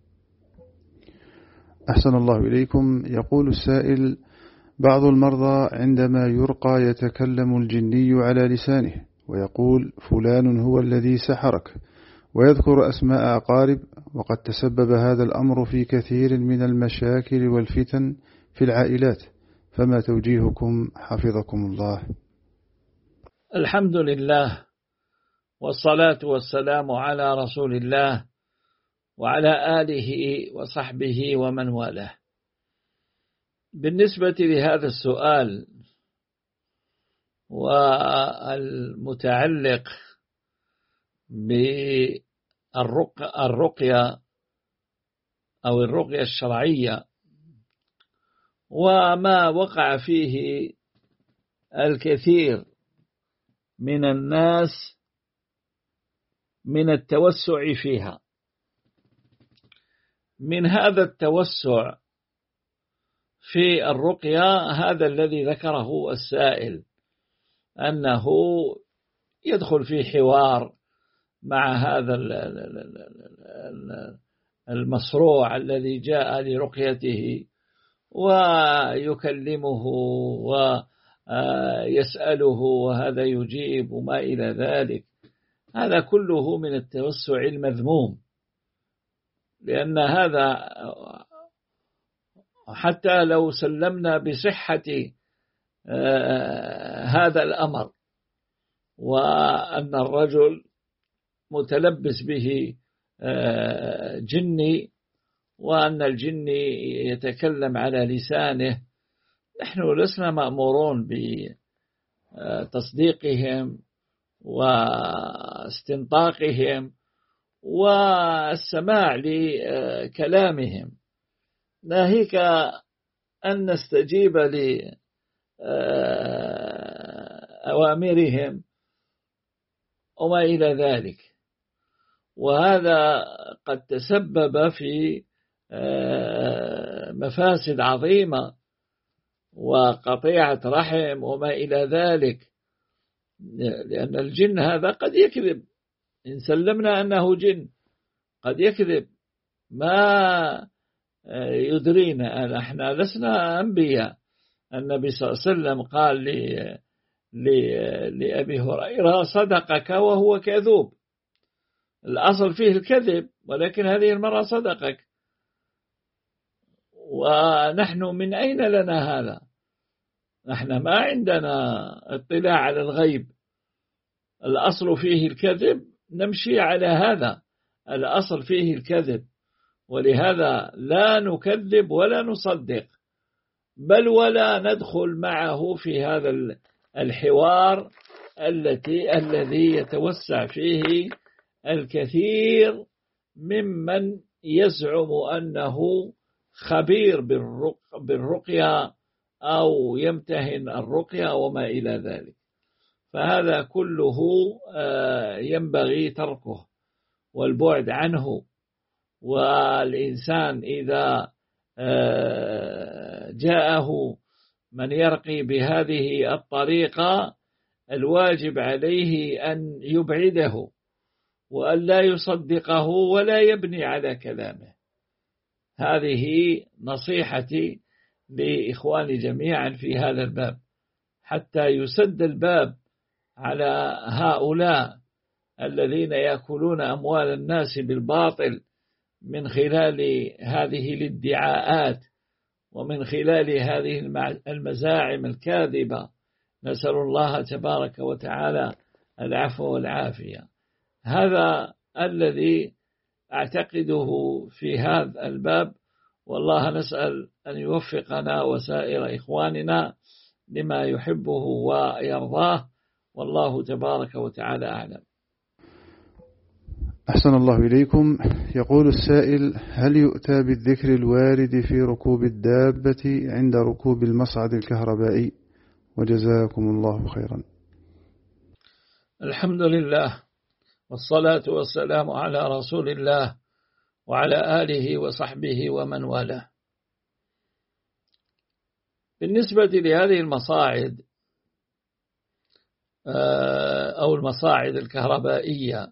أحسن الله إليكم. يقول السائل: بعض المرضى عندما يرقى يتكلم الجني على لسانه ويقول فلان هو الذي سحرك، ويذكر أسماء أقارب، وقد تسبب هذا الأمر في كثير من المشاكل والفتن في العائلات، فما توجيهكم حفظكم الله؟ الحمد لله، والصلاة والسلام على رسول الله وعلى آله وصحبه ومن والاه. بالنسبة لهذا السؤال والمتعلق بالرقية أو الرقية الشرعية وما وقع فيه الكثير من الناس من التوسع فيها، من هذا التوسع في الرقية هذا الذي ذكره السائل، أنه يدخل في حوار مع هذا المصروع الذي جاء لرقيته ويكلمه ويسأله وهذا يجيب وما إلى ذلك. هذا كله من التوسع المذموم، لأن هذا حتى لو سلمنا بصحة هذا الأمر وأن الرجل متلبس به جني وأن الجني يتكلم على لسانه، نحن لسنا مأمورون بتصديقهم واستنطاقهم والسماع لكلامهم، ناهيك أن نستجيب لأوامرهم وما إلى ذلك. وهذا قد تسبب في مفاسد عظيمة وقطيعة رحم وما إلى ذلك، لأن الجن هذا قد يكذب، إن سلمنا أنه جن قد يكذب، ما يدرينا، نحن لسنا أنبياء. النبي صلى الله عليه وسلم قال لأبي هريرة: صدقك وهو كذوب. الأصل فيه الكذب، ولكن هذه المرة صدقك. ونحن من أين لنا هذا؟ نحن ما عندنا اطلاع على الغيب، الأصل فيه الكذب، نمشي على هذا، الأصل فيه الكذب، ولهذا لا نكذب ولا نصدق، بل ولا ندخل معه في هذا الحوار التي الذي يتوسع فيه الكثير ممن يزعم أنه خبير بالرقية أو يمتهن الرقية وما إلى ذلك. فهذا كله ينبغي تركه والبعد عنه. والإنسان إذا جاءه من يرقي بهذه الطريقة الواجب عليه أن يبعده وأن لا يصدقه ولا يبني على كلامه. هذه نصيحتي لإخواني جميعا في هذا الباب، حتى يسد الباب على هؤلاء الذين يأكلون أموال الناس بالباطل من خلال هذه الادعاءات ومن خلال هذه المزاعم الكاذبة. نسأل الله تبارك وتعالى العفو والعافية. هذا الذي أعتقده في هذا الباب، والله نسأل أن يوفقنا وسائر إخواننا لما يحبه ويرضاه، والله تبارك وتعالى أعلم. أحسن الله إليكم. يقول السائل: هل يؤتى بالذكر الوارد في ركوب الدابة عند ركوب المصعد الكهربائي؟ وجزاكم الله خيرا. الحمد لله والصلاة والسلام على رسول الله وعلى آله وصحبه ومن والاه. بالنسبة لهذه المصاعد أو المصاعد الكهربائية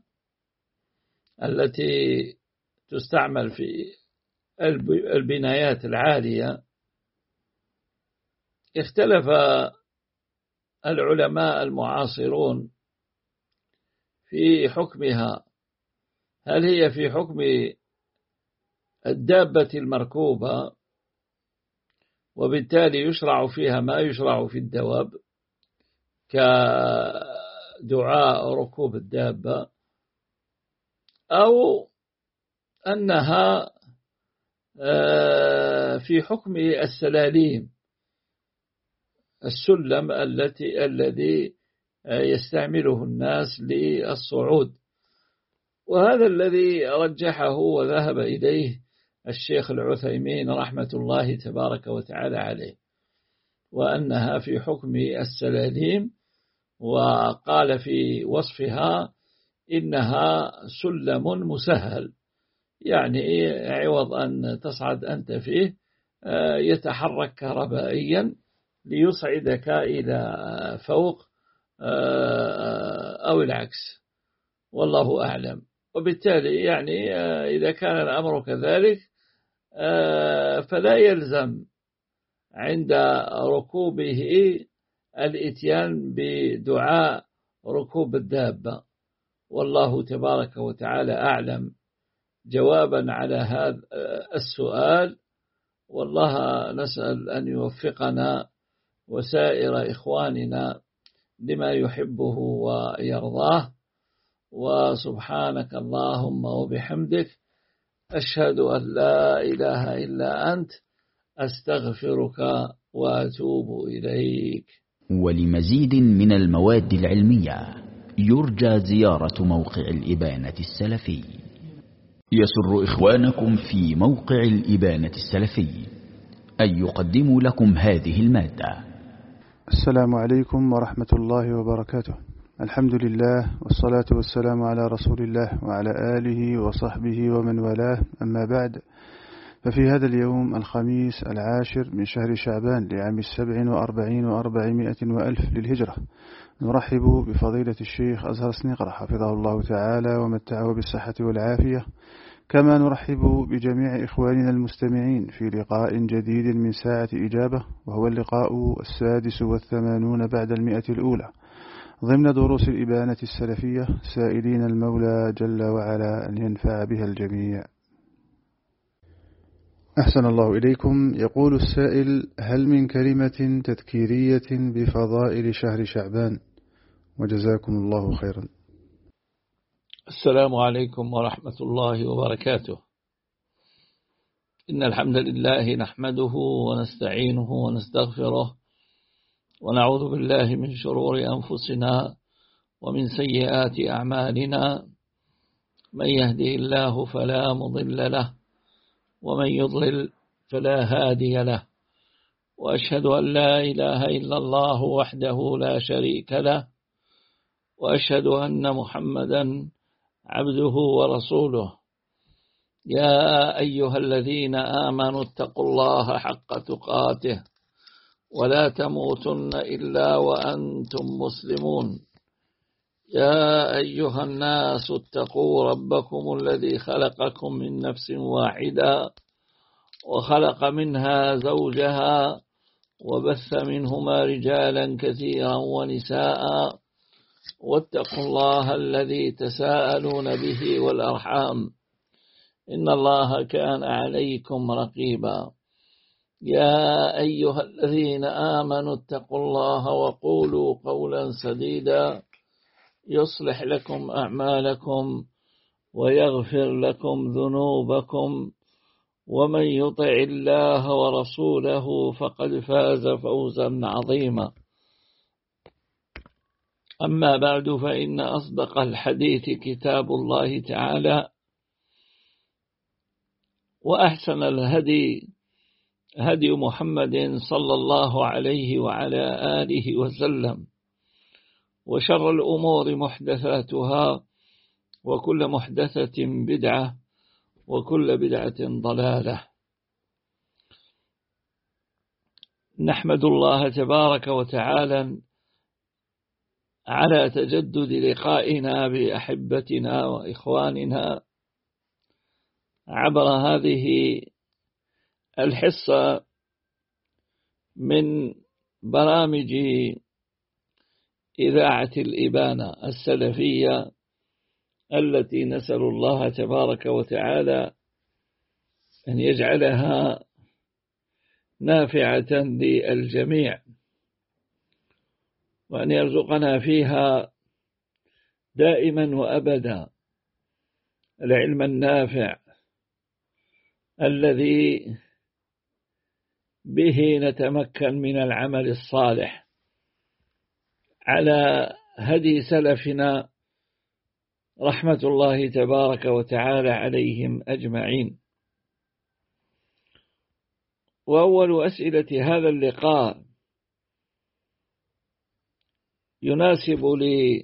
التي تستعمل في البنايات العالية، اختلف العلماء المعاصرون في حكمها، هل هي في حكم الدابة المركوبة وبالتالي يشرع فيها ما يشرع في الدواب كدعاء ركوب الدابة، أو أنها في حكم السلاليم، السلم التي الذي يستعمله الناس للصعود. وهذا الذي رجحه وذهب إليه الشيخ العثيمين رحمة الله تبارك وتعالى عليه، وأنها في حكم السلاليم، وقال في وصفها إنها سلم مسهل، يعني عوض أن تصعد أنت فيه يتحرك كهربائيا ليصعدك إلى فوق أو العكس، والله أعلم. وبالتالي يعني إذا كان الأمر كذلك فلا يلزم عند ركوبه الإتيان بدعاء ركوب الدابة، والله تبارك وتعالى أعلم جوابا على هذا السؤال. والله نسأل أن يوفقنا وسائر إخواننا لما يحبه ويرضاه. وسبحانك اللهم وبحمدك، أشهد أن لا إله إلا أنت، أستغفرك وأتوب إليك. ولمزيد من المواد العلمية يرجى زيارة موقع الإبانة السلفي. يسر إخوانكم في موقع الإبانة السلفي أن يقدموا لكم هذه المادة. السلام عليكم ورحمة الله وبركاته. الحمد لله والصلاة والسلام على رسول الله وعلى آله وصحبه ومن والاه، أما بعد، ففي هذا اليوم الخميس العاشر من شهر شعبان لعام السبع وأربعين وأربعمائة وألف للهجرة، نرحب بفضيلة الشيخ أزهر سنيقرة حفظه الله تعالى ومتعه بالصحة والعافية، كما نرحب بجميع إخواننا المستمعين في لقاء جديد من ساعة إجابة، وهو اللقاء السادس والثمانون بعد المئة الأولى ضمن دروس الإبانة السلفية، سائلين المولى جل وعلا أن ينفع بها الجميع. أحسن الله إليكم. يقول السائل: هل من كلمة تذكيرية بفضائل شهر شعبان؟ وجزاكم الله خيرا. السلام عليكم ورحمة الله وبركاته. إن الحمد لله نحمده ونستعينه ونستغفره، ونعوذ بالله من شرور أنفسنا ومن سيئات أعمالنا، من يهدي الله فلا مضل له ومن يضلل فلا هادي له، وأشهد أن لا إله إلا الله وحده لا شريك له، وأشهد أن محمدا عبده ورسوله. يا أيها الذين آمنوا اتقوا الله حق تقاته ولا تموتن إلا وأنتم مسلمون. يا أيها الناس اتقوا ربكم الذي خلقكم من نفس واحدة وخلق منها زوجها وبث منهما رجالا كثيرا ونساء، واتقوا الله الذي تساءلون به والأرحام، إن الله كان عليكم رقيبا. يا أيها الذين آمنوا اتقوا الله وقولوا قولا سديدا يصلح لكم أعمالكم ويغفر لكم ذنوبكم، ومن يطع الله ورسوله فقد فاز فوزا عظيما. أما بعد، فإن أصدق الحديث كتاب الله تعالى، وأحسن الهدي هدي محمد صلى الله عليه وعلى آله وسلم، وشر الأمور محدثاتها، وكل محدثة بدعة، وكل بدعة ضلالة. نحمد الله تبارك وتعالى على تجدد لقائنا بأحبتنا وإخواننا عبر هذه الحصة من برامج إذاعة الإبانة السلفية، التي نسأل الله تبارك وتعالى أن يجعلها نافعة للجميع، وأن يرزقنا فيها دائما وأبدا العلم النافع الذي به نتمكن من العمل الصالح على هدي سلفنا رحمة الله تبارك وتعالى عليهم أجمعين. وأول أسئلة هذا اللقاء يناسب لي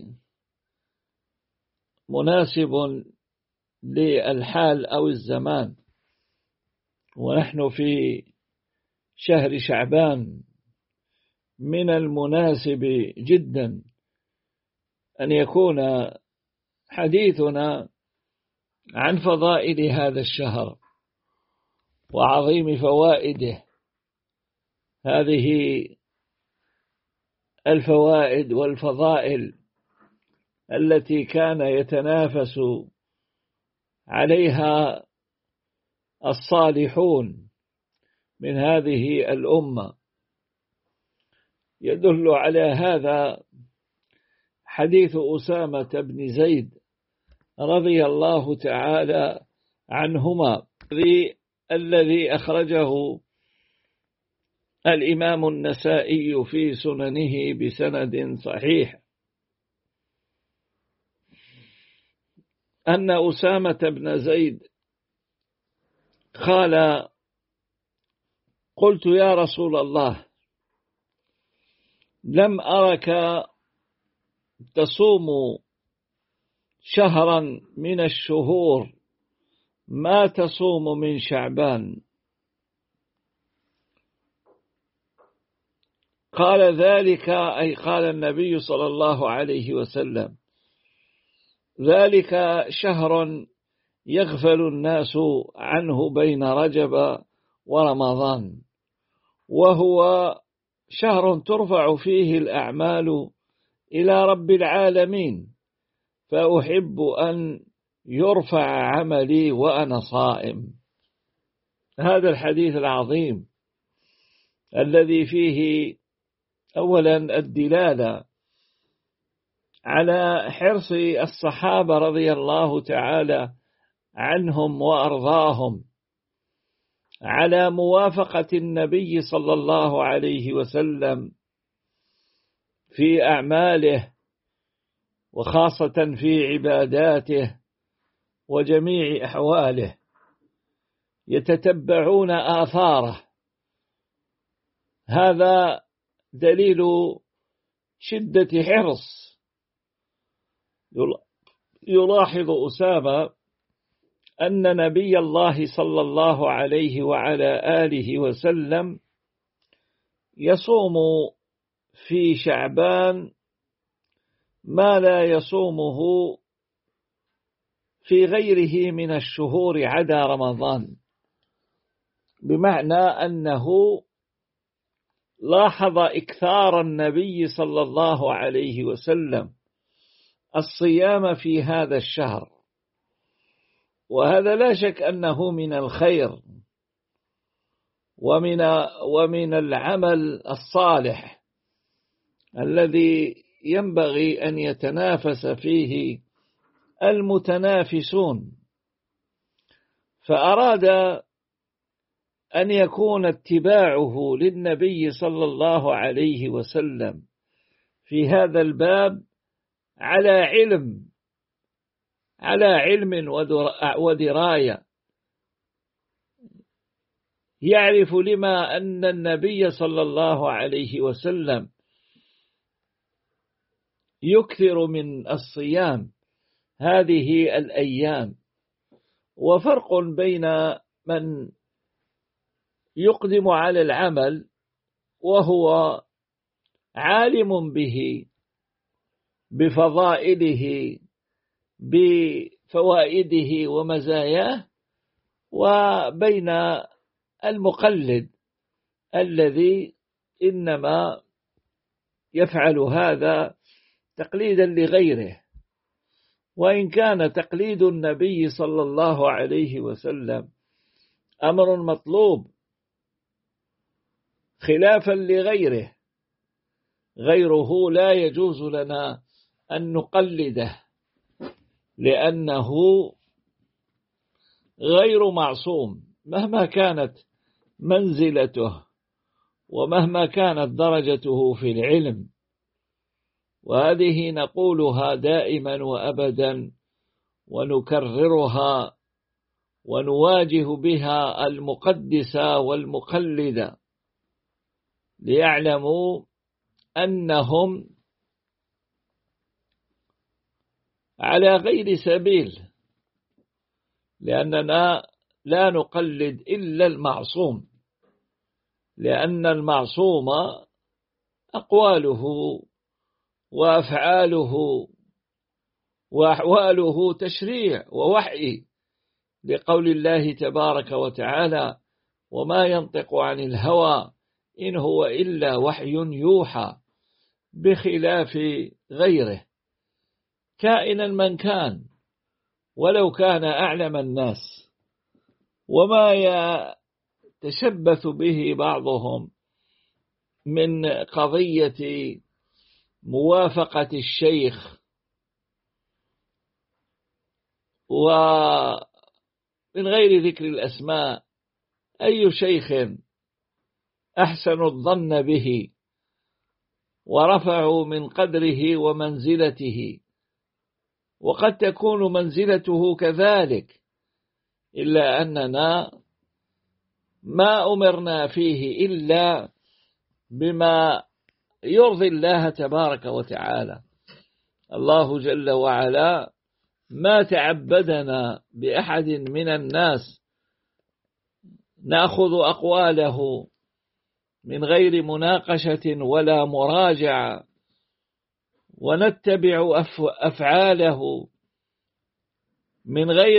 مناسب للحال أو الزمان، ونحن في شهر شعبان، من المناسب جدا أن يكون حديثنا عن فضائل هذا الشهر وعظيم فوائده. هذه الفوائد والفضائل التي كان يتنافس عليها الصالحون من هذه الأمة، يدل على هذا حديث أسامة بن زيد رضي الله تعالى عنهما، الذي أخرجه الإمام النسائي في سننه بسند صحيح، أن أسامة بن زيد قال: قلت يا رسول الله، لم أرك تصوم شهرا من الشهور ما تصوم من شعبان. قال: ذلك، أي قال النبي صلى الله عليه وسلم، ذلك شهر يغفل الناس عنه بين رجب ورمضان، وهو شهر ترفع فيه الأعمال إلى رب العالمين، فأحب أن يرفع عملي وأنا صائم. هذا الحديث العظيم الذي فيه أولا الدلالة على حرص الصحابة رضي الله تعالى عنهم وأرضاهم على موافقة النبي صلى الله عليه وسلم في أعماله، وخاصة في عباداته وجميع أحواله، يتتبعون آثاره. هذا دليل شدة حرص. يلاحظ أسامة أن نبي الله صلى الله عليه وعلى آله وسلم يصوم في شعبان ما لا يصومه في غيره من الشهور عدا رمضان، بمعنى أنه لاحظ إكثار النبي صلى الله عليه وسلم الصيام في هذا الشهر، وهذا لا شك أنه من الخير ومن ومن العمل الصالح الذي ينبغي أن يتنافس فيه المتنافسون. فأراد أن يكون اتباعه للنبي صلى الله عليه وسلم في هذا الباب على علم على علم ودراية، يعرف لما أن النبي صلى الله عليه وسلم يكثر من الصيام هذه الأيام. وفرق بين من يقدم على العمل وهو عالم به بفضائله بفوائده ومزاياه، وبين المقلد الذي إنما يفعل هذا تقليدا لغيره. وإن كان تقليد النبي صلى الله عليه وسلم أمر مطلوب خلافا لغيره، غيره لا يجوز لنا أن نقلده لأنه غير معصوم مهما كانت منزلته ومهما كانت درجته في العلم. وهذه نقولها دائما وأبدا ونكررها ونواجه بها المقدس والمقلد ليعلموا أنهم على غير سبيل، لأننا لا نقلد إلا المعصوم، لأن المعصوم أقواله وأفعاله وأحواله تشريع ووحي، لقول الله تبارك وتعالى: وما ينطق عن الهوى إن هو إلا وحي يوحى، بخلاف غيره كائنا من كان ولو كان أعلم الناس. وما يتشبث به بعضهم من قضية موافقة الشيخ ومن غير ذكر الأسماء، أي شيخ أحسن الظن به ورفعوا من قدره ومنزلته، وقد تكون منزلته كذلك، إلا أننا ما أمرنا فيه إلا بما يرضي الله تبارك وتعالى. الله جل وعلا ما تعبدنا بأحد من الناس نأخذ أقواله من غير مناقشة ولا مراجعة، ونتبع أفعاله من غير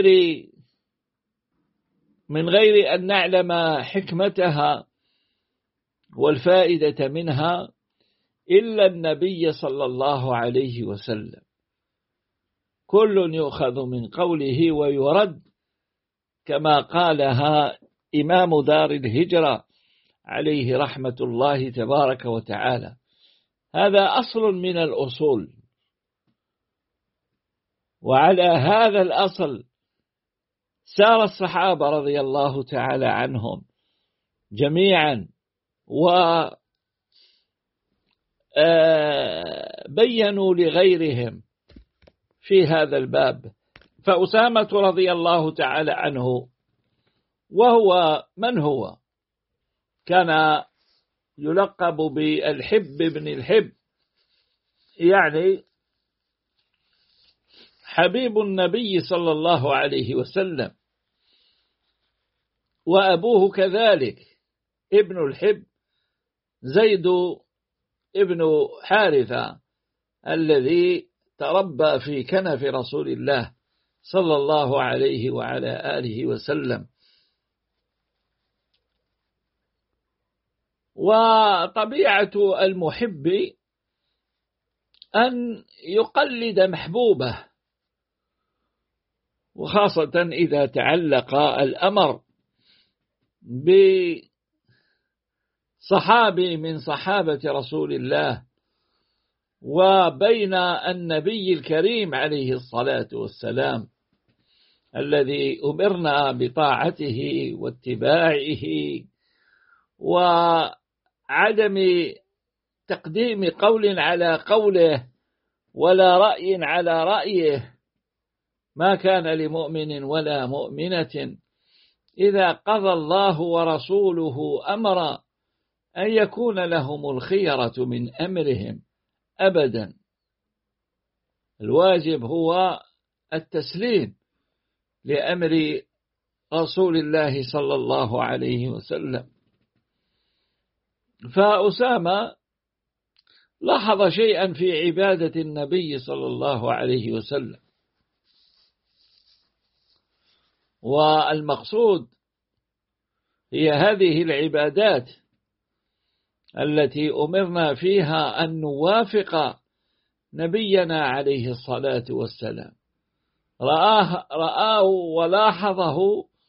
من غير أن نعلم حكمتها والفائدة منها إلا النبي صلى الله عليه وسلم. كل يؤخذ من قوله ويرد، كما قالها إمام دار الهجرة عليه رحمة الله تبارك وتعالى. هذا أصل من الأصول، وعلى هذا الأصل سار الصحابة رضي الله تعالى عنهم جميعا، وبينوا لغيرهم في هذا الباب. فأسامة رضي الله تعالى عنه، وهو من هو؟ كان يلقب بالحب بن الحب، يعني حبيب النبي صلى الله عليه وسلم، وأبوه كذلك ابن الحب زيد ابن حارثة الذي تربى في كنف رسول الله صلى الله عليه وعلى آله وسلم. وطبيعة المحب أن يقلد محبوبه، وخاصة إذا تعلق الأمر بصحابي من صحابة رسول الله وبين النبي الكريم عليه الصلاة والسلام الذي أمرنا بطاعته واتباعه، وعدم تقديم قول على قوله ولا رأي على رأيه. ما كان لمؤمن ولا مؤمنة إذا قضى الله ورسوله أمرا أن يكون لهم الخيرة من أمرهم أبدا. الواجب هو التسليم لأمر رسول الله صلى الله عليه وسلم. فأسامة لاحظ شيئا في عبادة النبي صلى الله عليه وسلم، والمقصود هي هذه العبادات التي أمرنا فيها أن نوافق نبينا عليه الصلاة والسلام. رآه, رآه ولاحظه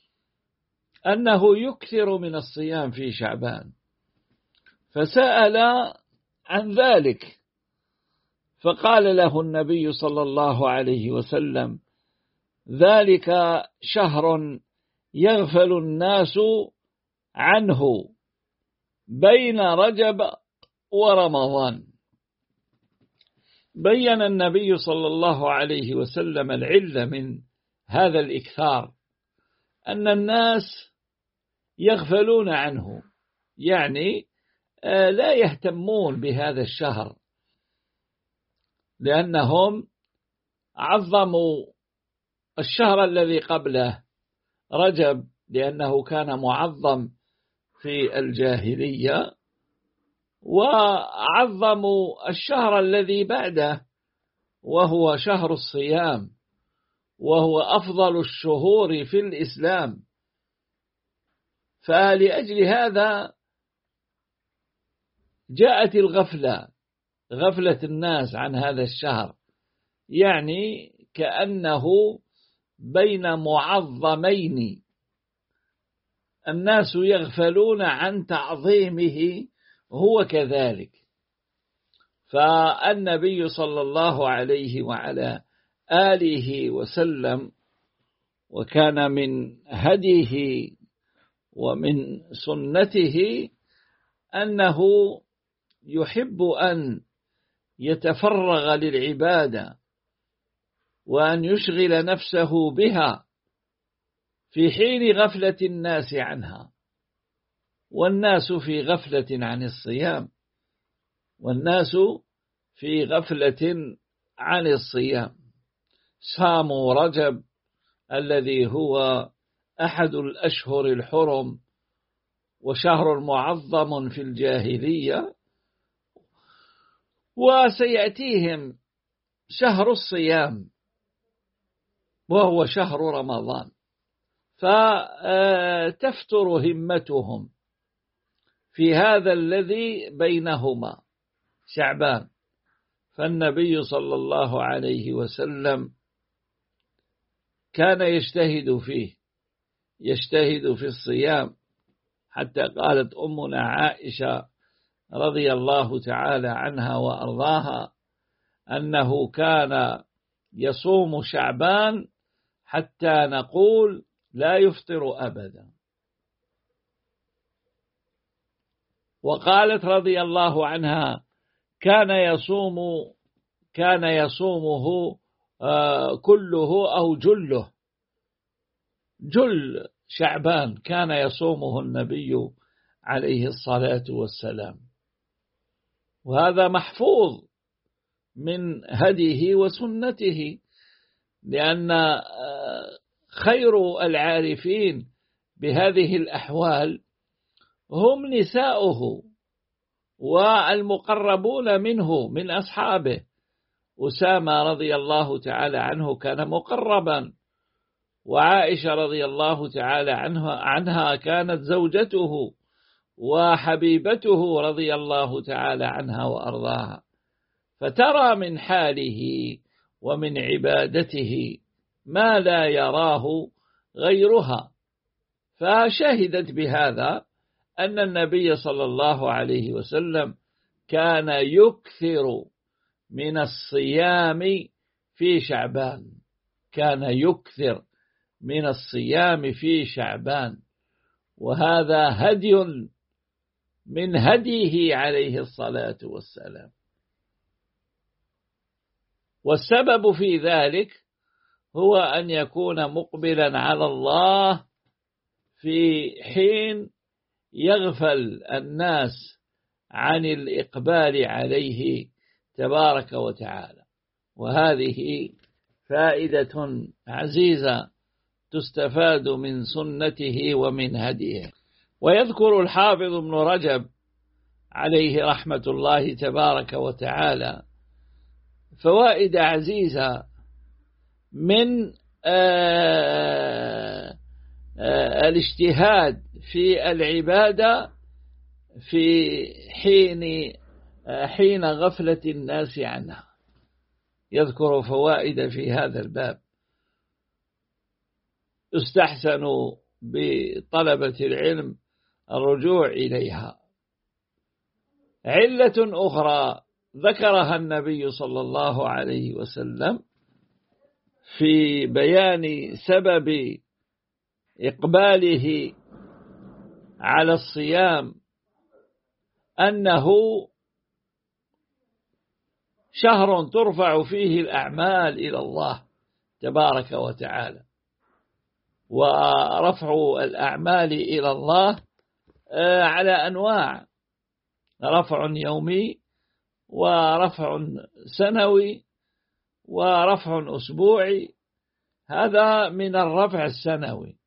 أنه يكثر من الصيام في شعبان، فسأل عن ذلك، فقال له النبي صلى الله عليه وسلم: ذلك شهر يغفل الناس عنه بين رجب ورمضان. بين النبي صلى الله عليه وسلم العلة من هذا الإكثار، أن الناس يغفلون عنه، يعني لا يهتمون بهذا الشهر، لأنهم عظموا الشهر الذي قبله رجب لأنه كان معظم في الجاهلية، وعظموا الشهر الذي بعده وهو شهر الصيام، وهو أفضل الشهور في الإسلام. فلأجل هذا جاءت الغفلة، غفلة الناس عن هذا الشهر، يعني كأنه بين معظمين، الناس يغفلون عن تعظيمه، هو كذلك. فالنبي صلى الله عليه وعلى آله وسلم، وكان من هديه ومن سنته أنه يحب أن يتفرغ للعبادة وأن يشغل نفسه بها في حين غفلة الناس عنها، والناس في غفلة عن الصيام، والناس في غفلة عن الصيام. صاموا رجب الذي هو أحد الأشهر الحرم وشهر معظم في الجاهلية، وسيأتيهم شهر الصيام وهو شهر رمضان، فتفتر همتهم في هذا الذي بينهما شعبان. فالنبي صلى الله عليه وسلم كان يجتهد فيه، يجتهد في الصيام، حتى قالت أمنا عائشة رضي الله تعالى عنها وأرضاها أنه كان يصوم شعبان حتى نقول لا يفطر أبدا. وقالت رضي الله عنها كان يصوم كان يصومه كله أو جله، جل شعبان كان يصومه النبي عليه الصلاة والسلام. وهذا محفوظ من هديه وسنته، لأن خير العارفين بهذه الأحوال هم نساؤه والمقربون منه من أصحابه. أسامة رضي الله تعالى عنه كان مقربا، وعائشة رضي الله تعالى عنها, عنها كانت زوجته وحبيبته رضي الله تعالى عنها وأرضاها، فترى من حاله ومن عبادته ما لا يراه غيرها. فشهدت بهذا أن النبي صلى الله عليه وسلم كان يكثر من الصيام في شعبان، كان يكثر من الصيام في شعبان، وهذا هدي من هديه عليه الصلاة والسلام. والسبب في ذلك هو أن يكون مقبلا على الله في حين يغفل الناس عن الإقبال عليه تبارك وتعالى. وهذه فائدة عزيزة تستفاد من سنته ومن هديه. ويذكر الحافظ ابن رجب عليه رحمة الله تبارك وتعالى فوائد عزيزة من آآ آآ الاجتهاد في العبادة في حين حين غفلة الناس عنها. يذكر فوائد في هذا الباب يستحسن بطلبة العلم الرجوع إليها. علة أخرى ذكرها النبي صلى الله عليه وسلم في بيان سبب إقباله على الصيام أنه شهر ترفع فيه الأعمال إلى الله تبارك وتعالى. ورفع الأعمال إلى الله على أنواع: رفع يومي، ورفع سنوي، ورفع أسبوعي. هذا من الرفع السنوي،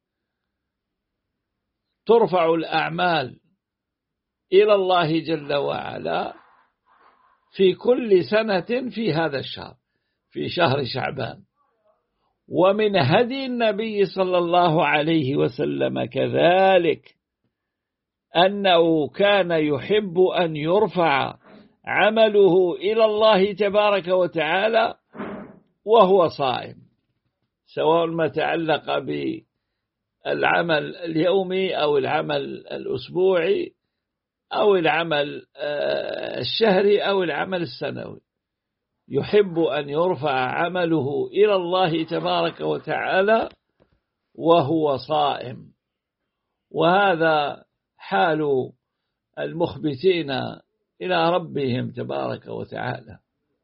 ترفع الأعمال إلى الله جل وعلا في كل سنة في هذا الشهر، في شهر شعبان. ومن هدي النبي صلى الله عليه وسلم كذلك أنه كان يحب أن يرفع عمله إلى الله تبارك وتعالى وهو صائم، سواء ما تعلق بالعمل اليومي أو العمل الأسبوعي أو العمل الشهري أو العمل السنوي. يحب أن يرفع عمله إلى الله تبارك وتعالى وهو صائم. وهذا حال المخبتين إلى ربهم تبارك وتعالى،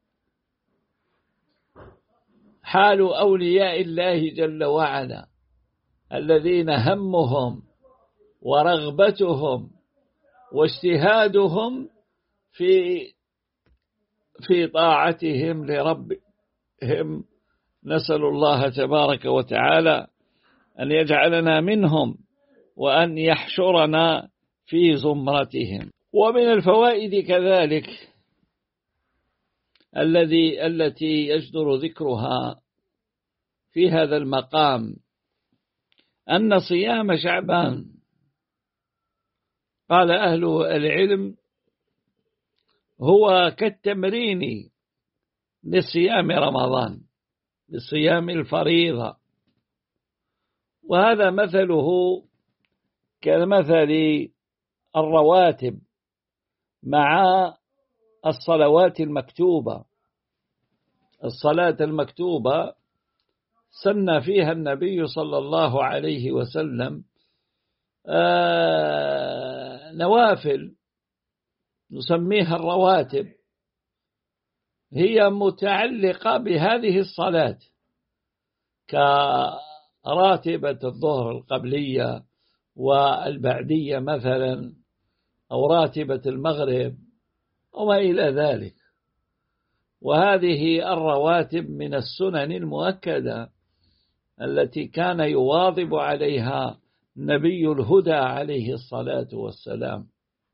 حال أولياء الله جل وعلا الذين همهم ورغبتهم واجتهادهم في في طاعتهم لربهم. نسأل الله تبارك وتعالى أن يجعلنا منهم وأن يحشرنا في زمرتهم. ومن الفوائد كذلك الذي التي يجدر ذكرها في هذا المقام أن صيام شعبان قال أهل العلم هو كالتمرين لصيام رمضان، لصيام الفريضة. وهذا مثله كمثل الرواتب مع الصلوات المكتوبة. الصلاة المكتوبة سن فيها النبي صلى الله عليه وسلم آه نوافل نسميها الرواتب، هي متعلقة بهذه الصلاة، كراتبة الظهر القبلية والبعدية مثلا، أو راتبة المغرب وما إلى ذلك. وهذه الرواتب من السنن المؤكدة التي كان يواظب عليها نبي الهدى عليه الصلاة والسلام.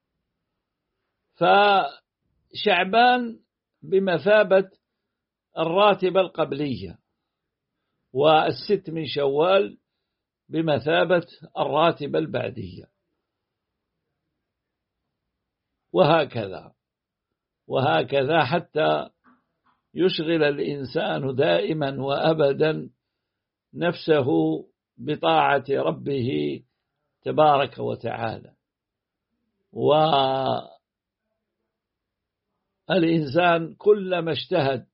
فشعبان بمثابة الراتبة القبلية، والست من شوال بمثابة الراتبة البعدية، وهكذا وهكذا حتى يشغل الإنسان دائما وأبدا نفسه بطاعة ربه تبارك وتعالى. والإنسان كلما اجتهد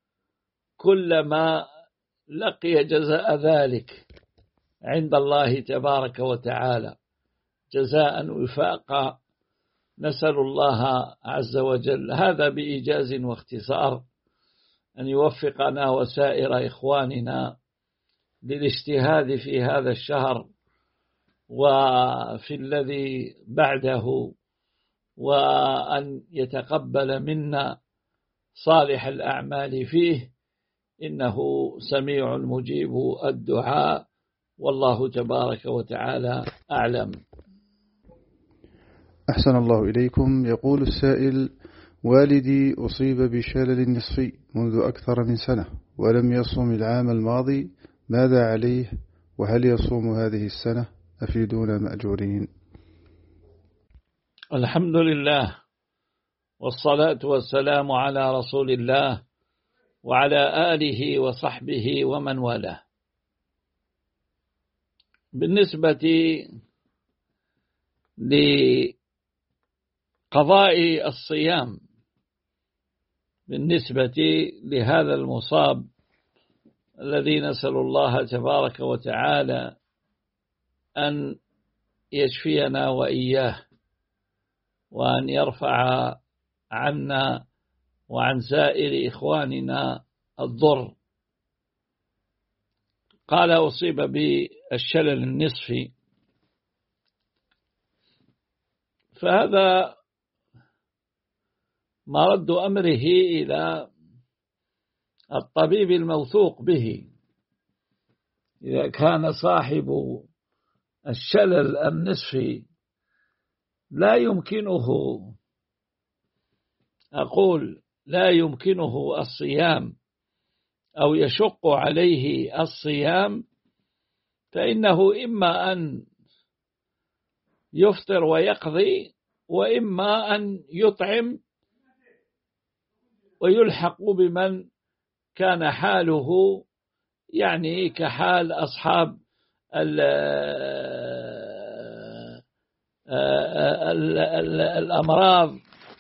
كلما لقي جزاء ذلك عند الله تبارك وتعالى، جزاء وفاقا. نسأل الله عز وجل هذا بإيجاز واختصار أن يوفقنا وسائر إخواننا للاجتهاد في هذا الشهر وفي الذي بعده، وأن يتقبل منا صالح الأعمال فيه، إنه سميع مجيب الدعاء، والله تبارك وتعالى أعلم. أحسن الله إليكم. يقول السائل: والدي أصيب بشلل نصفي منذ أكثر من سنة ولم يصم العام الماضي، ماذا عليه؟ وهل يصوم هذه السنة؟ أفيدونا مأجورين. الحمد لله، والصلاة والسلام على رسول الله وعلى آله وصحبه ومن والاه. بالنسبة لقضاء الصيام بالنسبة لهذا المصاب الذي نسأل الله تبارك وتعالى أن يشفينا وإياه، وأن يرفع عنا وعن سائر إخواننا الضر. قال: أصيب بالشلل النصفي، فهذا مرد أمره إلى الطبيب الموثوق به. إذا كان صاحب الشلل النصفي لا يمكنه أقول لا يمكنه الصيام أو يشق عليه الصيام، فإنه إما أن يفطر ويقضي، وإما أن يطعم ويلحق بمن كان حاله يعني كحال أصحاب الأمراض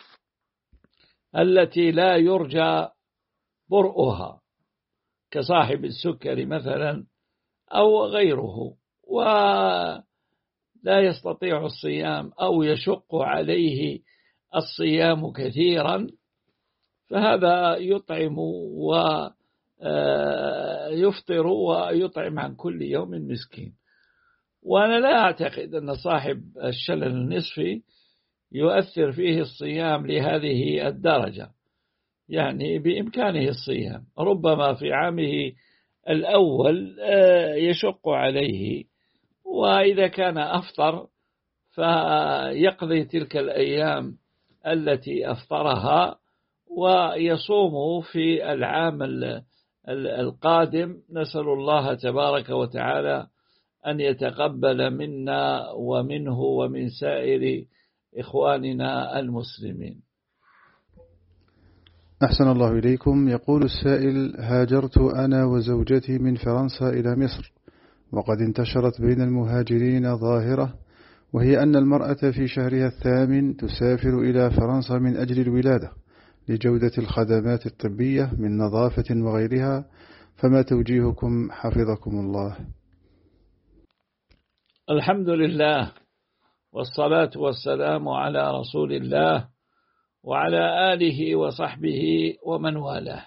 التي لا يرجى برؤها، كصاحب السكري مثلا أو غيره، ولا يستطيع الصيام أو يشق عليه الصيام كثيرا، فهذا يطعم ويفطر ويطعم عن كل يوم مسكين. وأنا لا أعتقد أن صاحب الشلل النصفي يؤثر فيه الصيام لهذه الدرجة، يعني بإمكانه الصيام، ربما في عامه الأول يشق عليه، وإذا كان أفطر فيقضي تلك الأيام التي أفطرها ويصوم في العام القادم. نسأل الله تبارك وتعالى أن يتقبل منا ومنه ومن سائر إخواننا المسلمين. أحسن الله إليكم. يقول السائل: هاجرت أنا وزوجتي من فرنسا إلى مصر، وقد انتشرت بين المهاجرين ظاهرة، وهي أن المرأة في شهرها الثامن تسافر إلى فرنسا من أجل الولادة لجودة الخدمات الطبية من نظافة وغيرها، فما توجيهكم حفظكم الله؟ الحمد لله، والصلاة والسلام على رسول الله وعلى آله وصحبه ومن والاه.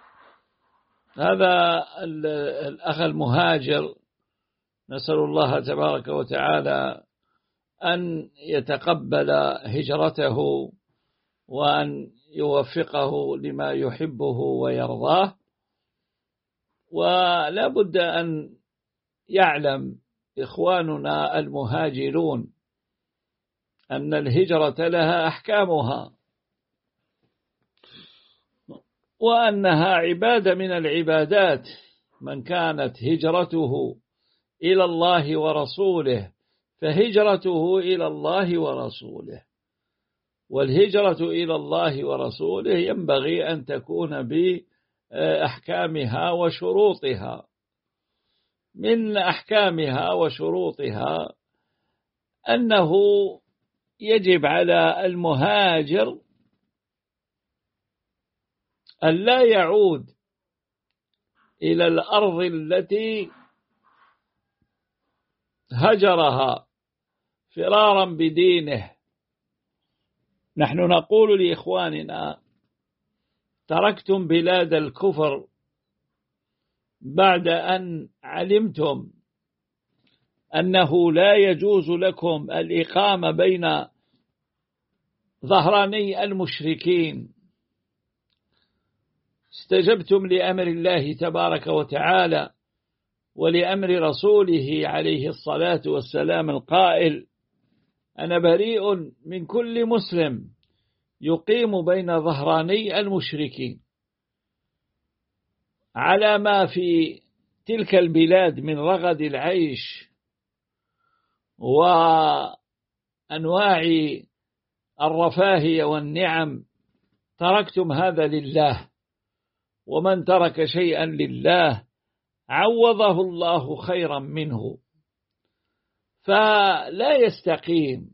هذا الأخ المهاجر نسأل الله تبارك وتعالى أن يتقبل هجرته وأن يوفقه لما يحبه ويرضاه، ولا بد أن يعلم إخواننا المهاجرون أن الهجرة لها أحكامها، وأنها عبادة من العبادات. من كانت هجرته إلى الله ورسوله فهجرته إلى الله ورسوله، والهجرة إلى الله ورسوله ينبغي أن تكون بأحكامها وشروطها. من أحكامها وشروطها أنه يجب على المهاجر أن لا يعود إلى الأرض التي هجرها فرارا بدينه. نحن نقول لإخواننا: تركتم بلاد الكفر بعد أن علمتم أنه لا يجوز لكم الإقامة بين ظهراني المشركين. استجبتم لأمر الله تبارك وتعالى ولأمر رسوله عليه الصلاة والسلام القائل: أنا بريء من كل مسلم يقيم بين ظهراني المشركين. على ما في تلك البلاد من رغد العيش وأنواع الرفاهية والنعم تركتم هذا لله، ومن ترك شيئا لله عوضه الله خيرا منه. فلا يستقيم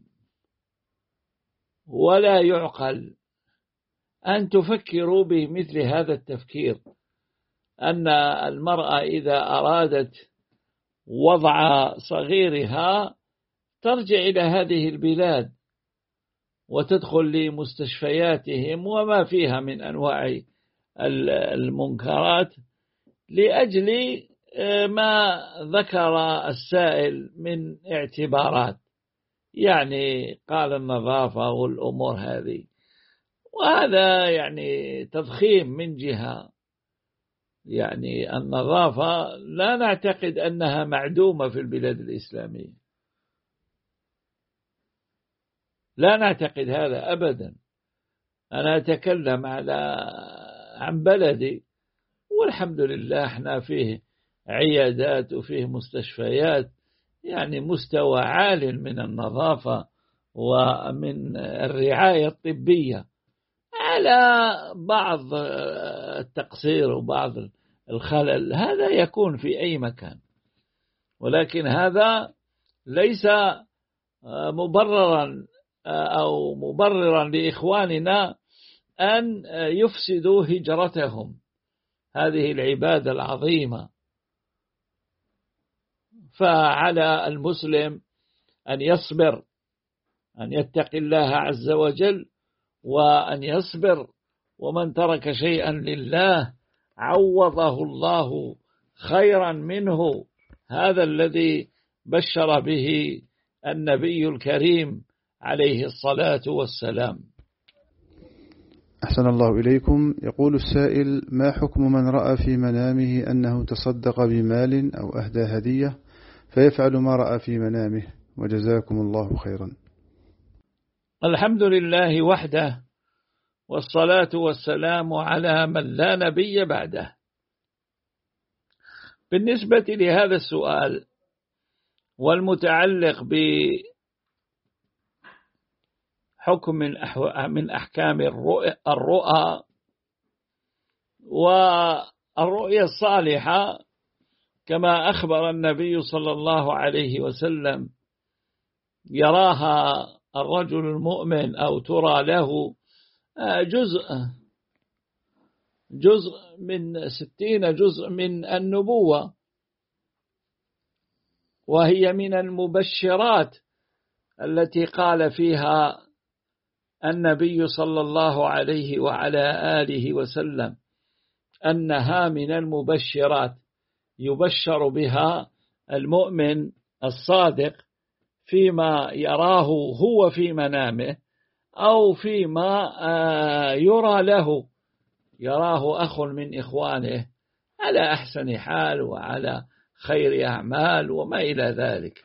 ولا يعقل أن تفكروا بمثل هذا التفكير، أن المرأة إذا أرادت وضع صغيرها ترجع إلى هذه البلاد وتدخل لمستشفياتهم وما فيها من أنواع المنكرات لأجل ما ذكر السائل من اعتبارات، يعني قال النظافة والأمور هذه، وهذا يعني تضخيم من جهة. يعني النظافة لا نعتقد أنها معدومة في البلاد الإسلامية، لا نعتقد هذا أبدا. أنا أتكلم على عن بلدي، والحمد لله احنا فيه عيادات وفيه مستشفيات، يعني مستوى عال من النظافة ومن الرعاية الطبية، على بعض التقصير وبعض الخلل هذا يكون في أي مكان، ولكن هذا ليس مبررا أو مبررا لإخواننا أن يفسدوا هجرتهم هذه العبادة العظيمة. فعلى المسلم أن يصبر، أن يتقي الله عز وجل وأن يصبر، ومن ترك شيئا لله عوضه الله خيرا منه. هذا الذي بشر به النبي الكريم عليه الصلاة والسلام. أحسن الله إليكم. يقول السائل: ما حكم من رأى في منامه أنه تصدق بمال أو أهدى هدية فيفعل ما رأى في منامه؟ وجزاكم الله خيرا. الحمد لله وحده، والصلاة والسلام على من لا نبي بعده. بالنسبة لهذا السؤال والمتعلق بحكم من أحكام الرؤى والرؤيا الصالحة، كما أخبر النبي صلى الله عليه وسلم: يراها الرجل المؤمن أو ترى له جزء جزء من ستين جزء من النبوة، وهي من المبشرات التي قال فيها النبي صلى الله عليه وعلى آله وسلم أنها من المبشرات يبشر بها المؤمن الصادق فيما يراه هو في منامه أو فيما يرى له، يراه أخ من إخوانه على أحسن حال وعلى خير أعمال وما إلى ذلك.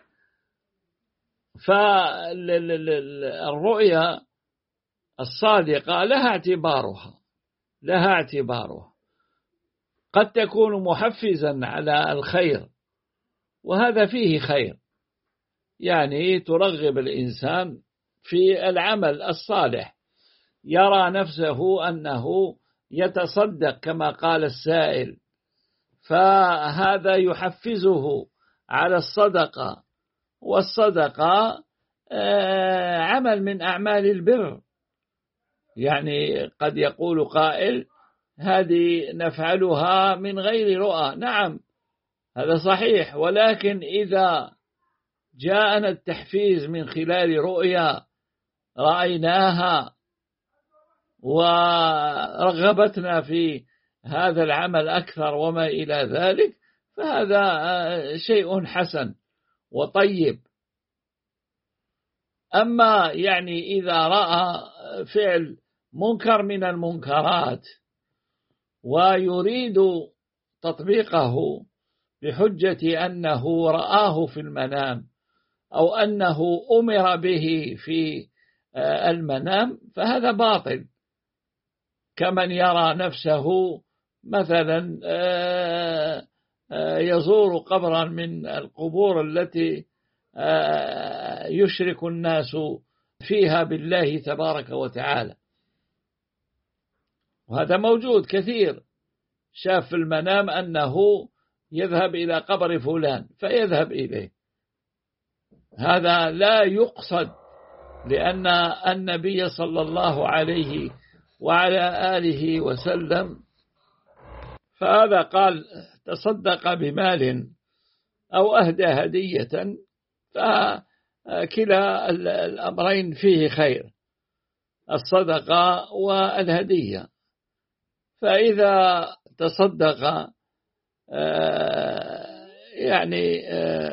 فالرؤيا الصادقة لها اعتبارها لها اعتبارها قد تكون محفزا على الخير، وهذا فيه خير، يعني ترغب الإنسان في العمل الصالح، يرى نفسه أنه يتصدق كما قال السائل، فهذا يحفزه على الصدقة، والصدقة عمل من أعمال البر. يعني قد يقول قائل: هذه نفعلها من غير رؤى. نعم، هذا صحيح، ولكن إذا جاءنا التحفيز من خلال رؤيا رأيناها ورغبتنا في هذا العمل أكثر وما إلى ذلك، فهذا شيء حسن وطيب. أما يعني إذا رأى فعل منكر من المنكرات ويريد تطبيقه بحجة أنه رآه في المنام أو أنه أمر به في المنام، فهذا باطل، كمن يرى نفسه مثلا يزور قبرا من القبور التي يشرك الناس فيها بالله تبارك وتعالى. وهذا موجود كثير، شاف في المنام أنه يذهب إلى قبر فلان فيذهب إليه، هذا لا يقصد، لأن النبي صلى الله عليه وعلى آله وسلم فهذا قال تصدق بمال أو أهدى هدية، فكلا الأمرين فيه خير، الصدقة والهدية. فإذا تصدق يعني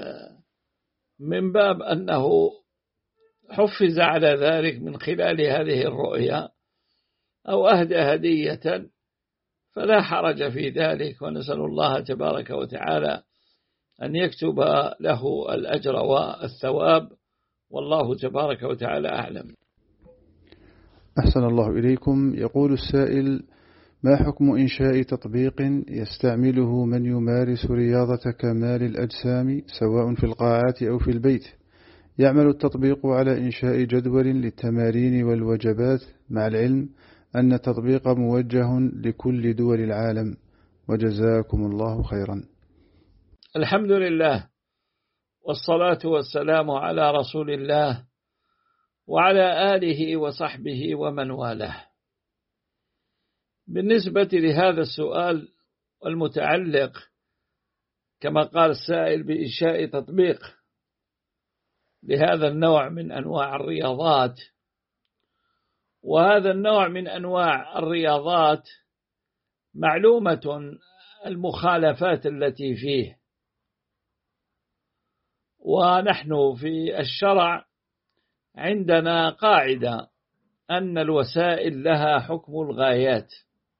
من باب أنه حفز على ذلك من خلال هذه الرؤيا أو أهدى هدية فلا حرج في ذلك، ونسأل الله تبارك وتعالى أن يكتب له الأجر والثواب، والله تبارك وتعالى أعلم. أحسن الله إليكم. يقول السائل: ما حكم إنشاء تطبيق يستعمله من يمارس رياضة كمال الأجسام سواء في القاعات أو في البيت؟ يعمل التطبيق على إنشاء جدول للتمارين والوجبات، مع العلم أن التطبيق موجه لكل دول العالم، وجزاكم الله خيرا. الحمد لله، والصلاة والسلام على رسول الله وعلى آله وصحبه ومن والاه. بالنسبة لهذا السؤال المتعلق كما قال السائل بإنشاء تطبيق لهذا النوع من أنواع الرياضات، وهذا النوع من أنواع الرياضات معلومة المخالفات التي فيه، ونحن في الشرع عندنا قاعدة أن الوسائل لها حكم الغايات،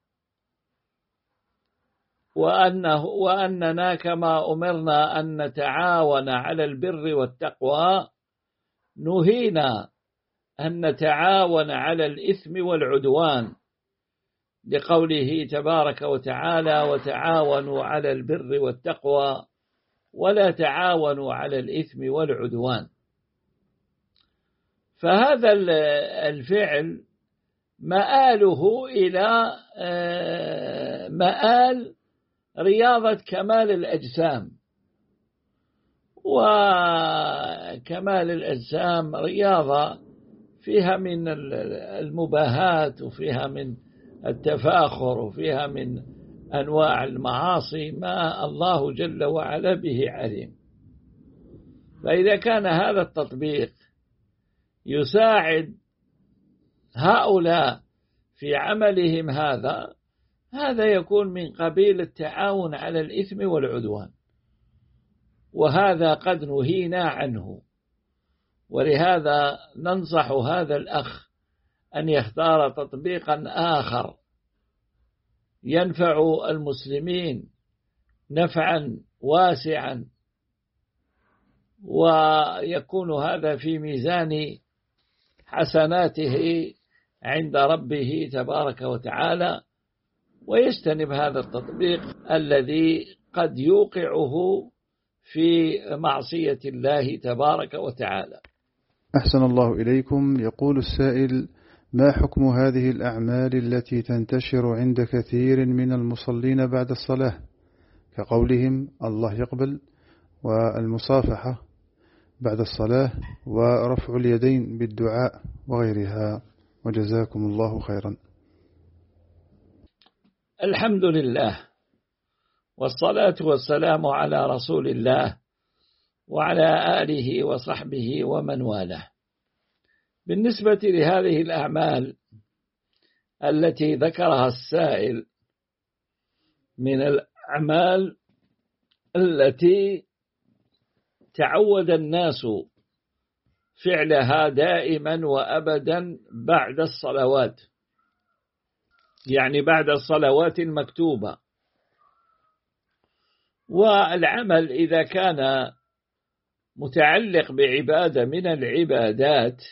وأنه وأننا كما أمرنا أن نتعاون على البر والتقوى نهينا أن نتعاون على الإثم والعدوان، لقوله تبارك وتعالى: وتعاونوا على البر والتقوى ولا تعاونوا على الإثم والعدوان. فهذا الفعل مآله إلى مآل رياضة كمال الأجسام، وكمال الأجسام رياضة فيها من المباهات وفيها من التفاخر وفيها من أنواع المعاصي ما الله جل وعلا به عليم. فإذا كان هذا التطبيق يساعد هؤلاء في عملهم هذا هذا يكون من قبيل التعاون على الإثم والعدوان، وهذا قد نهينا عنه. ولهذا ننصح هذا الأخ أن يختار تطبيقا آخر ينفع المسلمين نفعا واسعا، ويكون هذا في ميزان حسناته عند ربه تبارك وتعالى، ويجتنب هذا التطبيق الذي قد يوقعه في معصية الله تبارك وتعالى. أحسن الله إليكم. يقول السائل: ما حكم هذه الأعمال التي تنتشر عند كثير من المصلين بعد الصلاة، كقولهم الله يقبل، والمصافحة بعد الصلاة، ورفع اليدين بالدعاء وغيرها، وجزاكم الله خيرا. الحمد لله، والصلاة والسلام على رسول الله وعلى آله وصحبه ومن والاه. بالنسبة لهذه الأعمال التي ذكرها السائل من الأعمال التي تعود الناس فعلها دائما وأبدا بعد الصلوات، يعني بعد الصلوات المكتوبة. والعمل إذا كان متعلق بعبادة من العبادات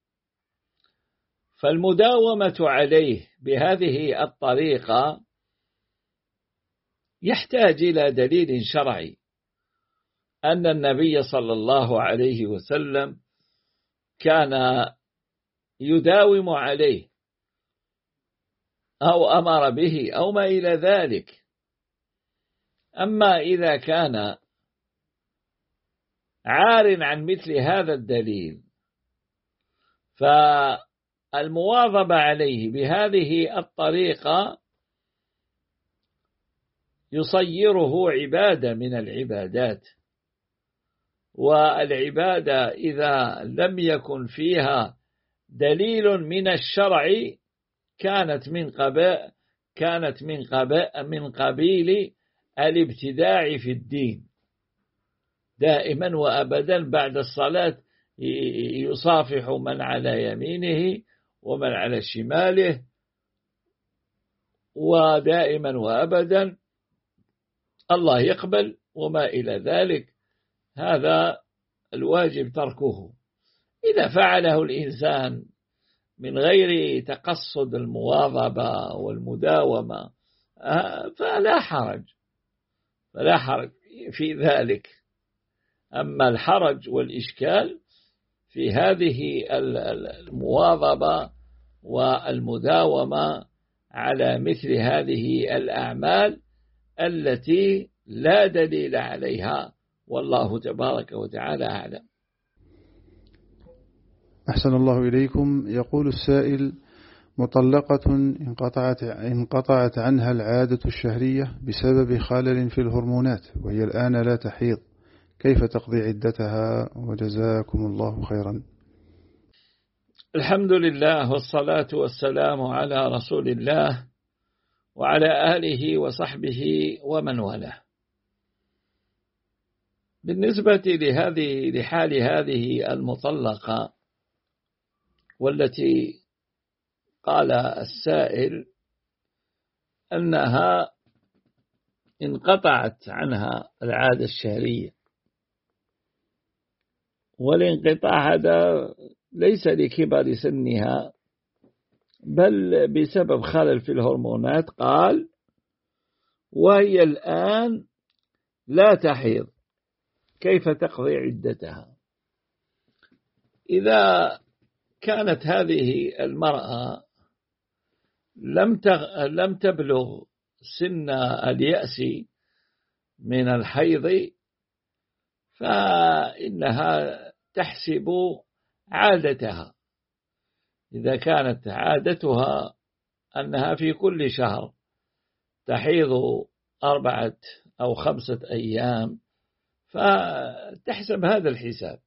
فالمداومة عليه بهذه الطريقة يحتاج إلى دليل شرعي أن النبي صلى الله عليه وسلم كان يداوم عليه أو أمر به أو ما إلى ذلك. أما إذا كان عار عن مثل هذا الدليل فالمواظبة عليه بهذه الطريقة يصيره عبادة من العبادات. والعبادة إذا لم يكن فيها دليل من الشرع كانت من قبيل كانت من قبيل من قبيل الابتداع في الدين. دائما وأبدا بعد الصلاة يصافح من على يمينه ومن على شماله، ودائما وأبدا الله يقبل وما إلى ذلك. هذا الواجب تركه. إذا فعله الإنسان من غير تقصد المواظبة والمداومة فلا حرج فلا حرج في ذلك. أما الحرج والإشكال في هذه المواظبة والمداومة على مثل هذه الأعمال التي لا دليل عليها، والله تبارك وتعالى أعلم. أحسن الله إليكم. يقول السائل: مطلقة انقطعت, انقطعت عنها العادة الشهرية بسبب خلل في الهرمونات وهي الآن لا تحيض، كيف تقضي عدتها؟ وجزاكم الله خيرا. الحمد لله والصلاة والسلام على رسول الله وعلى آله وصحبه ومن والاه. بالنسبة لهذه لحال هذه المطلقة والتي قال السائل أنها انقطعت عنها العادة الشهرية، والانقطاع هذا ليس لكبر سنها بل بسبب خلل في الهرمونات، قال وهي الآن لا تحيض، كيف تقضي عدتها؟ إذا كانت هذه المرأة لم لم تبلغ سن اليأس من الحيض فإنها تحسب عادتها. إذا كانت عادتها أنها في كل شهر تحيض أربعة أو خمسة أيام فتحسب هذا الحساب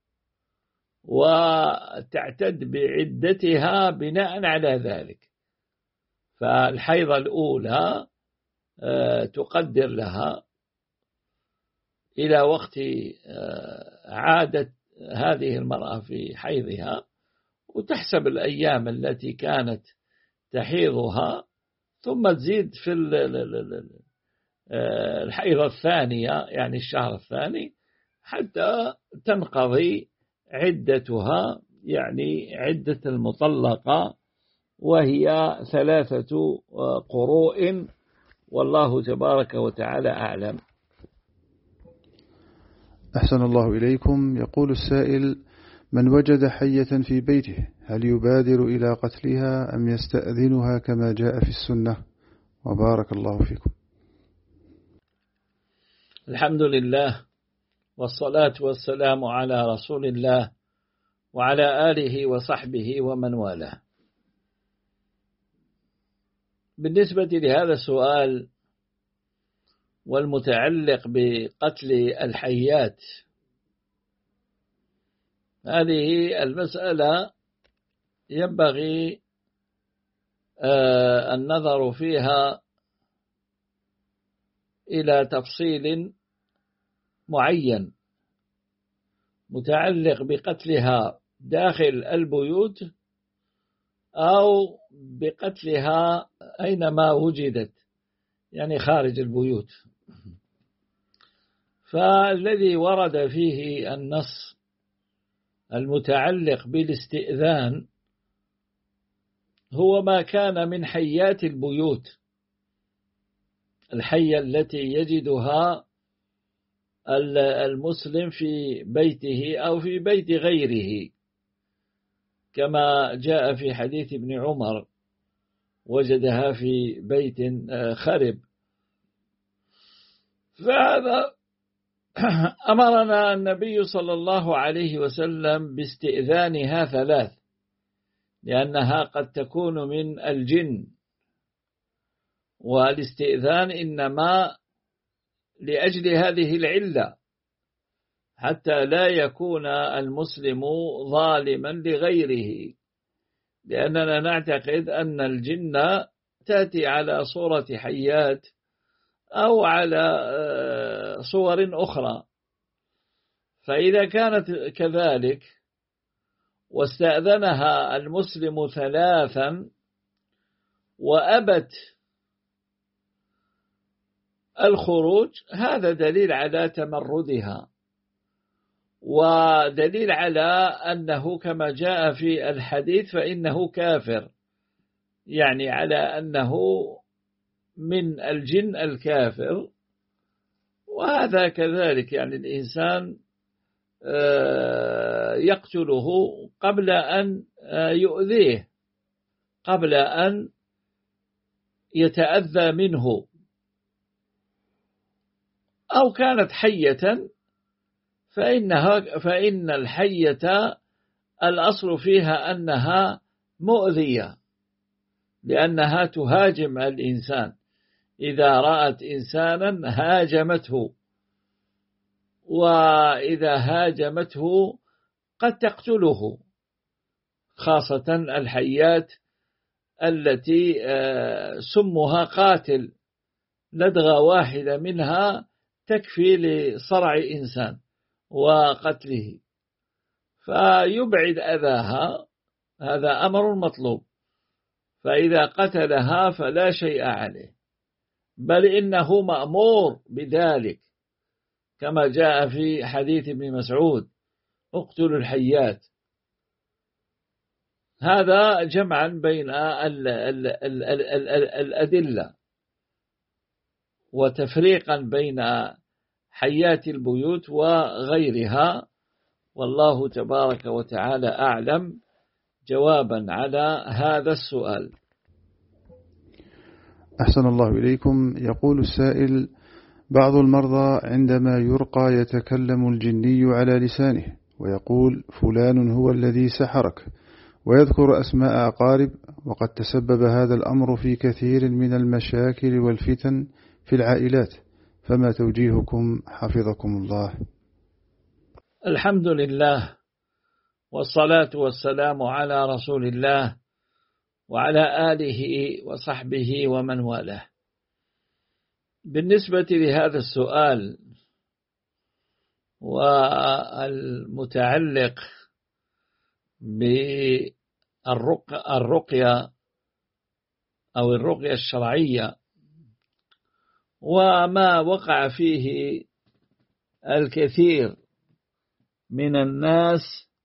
وتعتد بعدتها بناء على ذلك. فالحيضة الأولى تقدر لها إلى وقت عادة هذه المرأة في حيضها، وتحسب الأيام التي كانت تحيضها، ثم تزيد في الحيضة الثانية يعني الشهر الثاني حتى تنقضي عدتها، يعني عدة المطلقة، وهي ثلاثة قروء، والله تبارك وتعالى أعلم. أحسن الله إليكم. يقول السائل: من وجد حية في بيته هل يبادر إلى قتلها أم يستأذنها كما جاء في السنة؟ وبارك الله فيكم. الحمد لله والصلاة والسلام على رسول الله وعلى آله وصحبه ومن والاه. بالنسبة لهذا السؤال والمتعلق بقتل الحيات، هذه المسألة ينبغي النظر فيها إلى تفصيل معين متعلق بقتلها داخل البيوت أو بقتلها أينما وجدت، يعني خارج البيوت. فالذي ورد فيه النص المتعلق بالاستئذان هو ما كان من حيات البيوت، الحية التي يجدها المسلم في بيته أو في بيت غيره، كما جاء في حديث ابن عمر وجدها في بيت خرب. فهذا أمرنا النبي صلى الله عليه وسلم باستئذانها ثلاث، لأنها قد تكون من الجن، والاستئذان إنما لأجل هذه العلة، حتى لا يكون المسلم ظالما لغيره، لأننا نعتقد أن الجن تأتي على صورة حيات أو على صور أخرى. فإذا كانت كذلك واستأذنها المسلم ثلاثا وأبت الخروج، هذا دليل على تمردها، ودليل على أنه كما جاء في الحديث فإنه كافر، يعني على أنه من الجن الكافر. وهذا كذلك، يعني الإنسان يقتله قبل أن يؤذيه، قبل أن يتأذى منه. أو كانت حية فإنها فإن الحية الأصل فيها أنها مؤذية، لأنها تهاجم الإنسان، إذا رأت إنسانا هاجمته، وإذا هاجمته قد تقتله، خاصة الحيات التي سمها قاتل، لدغة واحدة منها تكفي لصرع إنسان وقتله، فيبعد أذاها، هذا أمر مطلوب. فإذا قتلها فلا شيء عليه، بل إنه مأمور بذلك، كما جاء في حديث ابن مسعود: اقتلوا الحيات. هذا جمعا بين ال ال ال ال ال الأدلة وتفريقا بين حيات البيوت وغيرها، والله تبارك وتعالى أعلم. جوابا على هذا السؤال. أحسن الله إليكم. يقول السائل: بعض المرضى عندما يرقى يتكلم الجني على لسانه ويقول فلان هو الذي سحرك، ويذكر أسماء أقارب، وقد تسبب هذا الأمر في كثير من المشاكل والفتن في العائلات، فما توجيهكم حفظكم الله؟ الحمد لله، والصلاة والسلام على رسول الله وعلى آله وصحبه ومن والاه. بالنسبة لهذا السؤال والمتعلق بالرقية أو الرقية الشرعية وما وقع فيه الكثير من الناس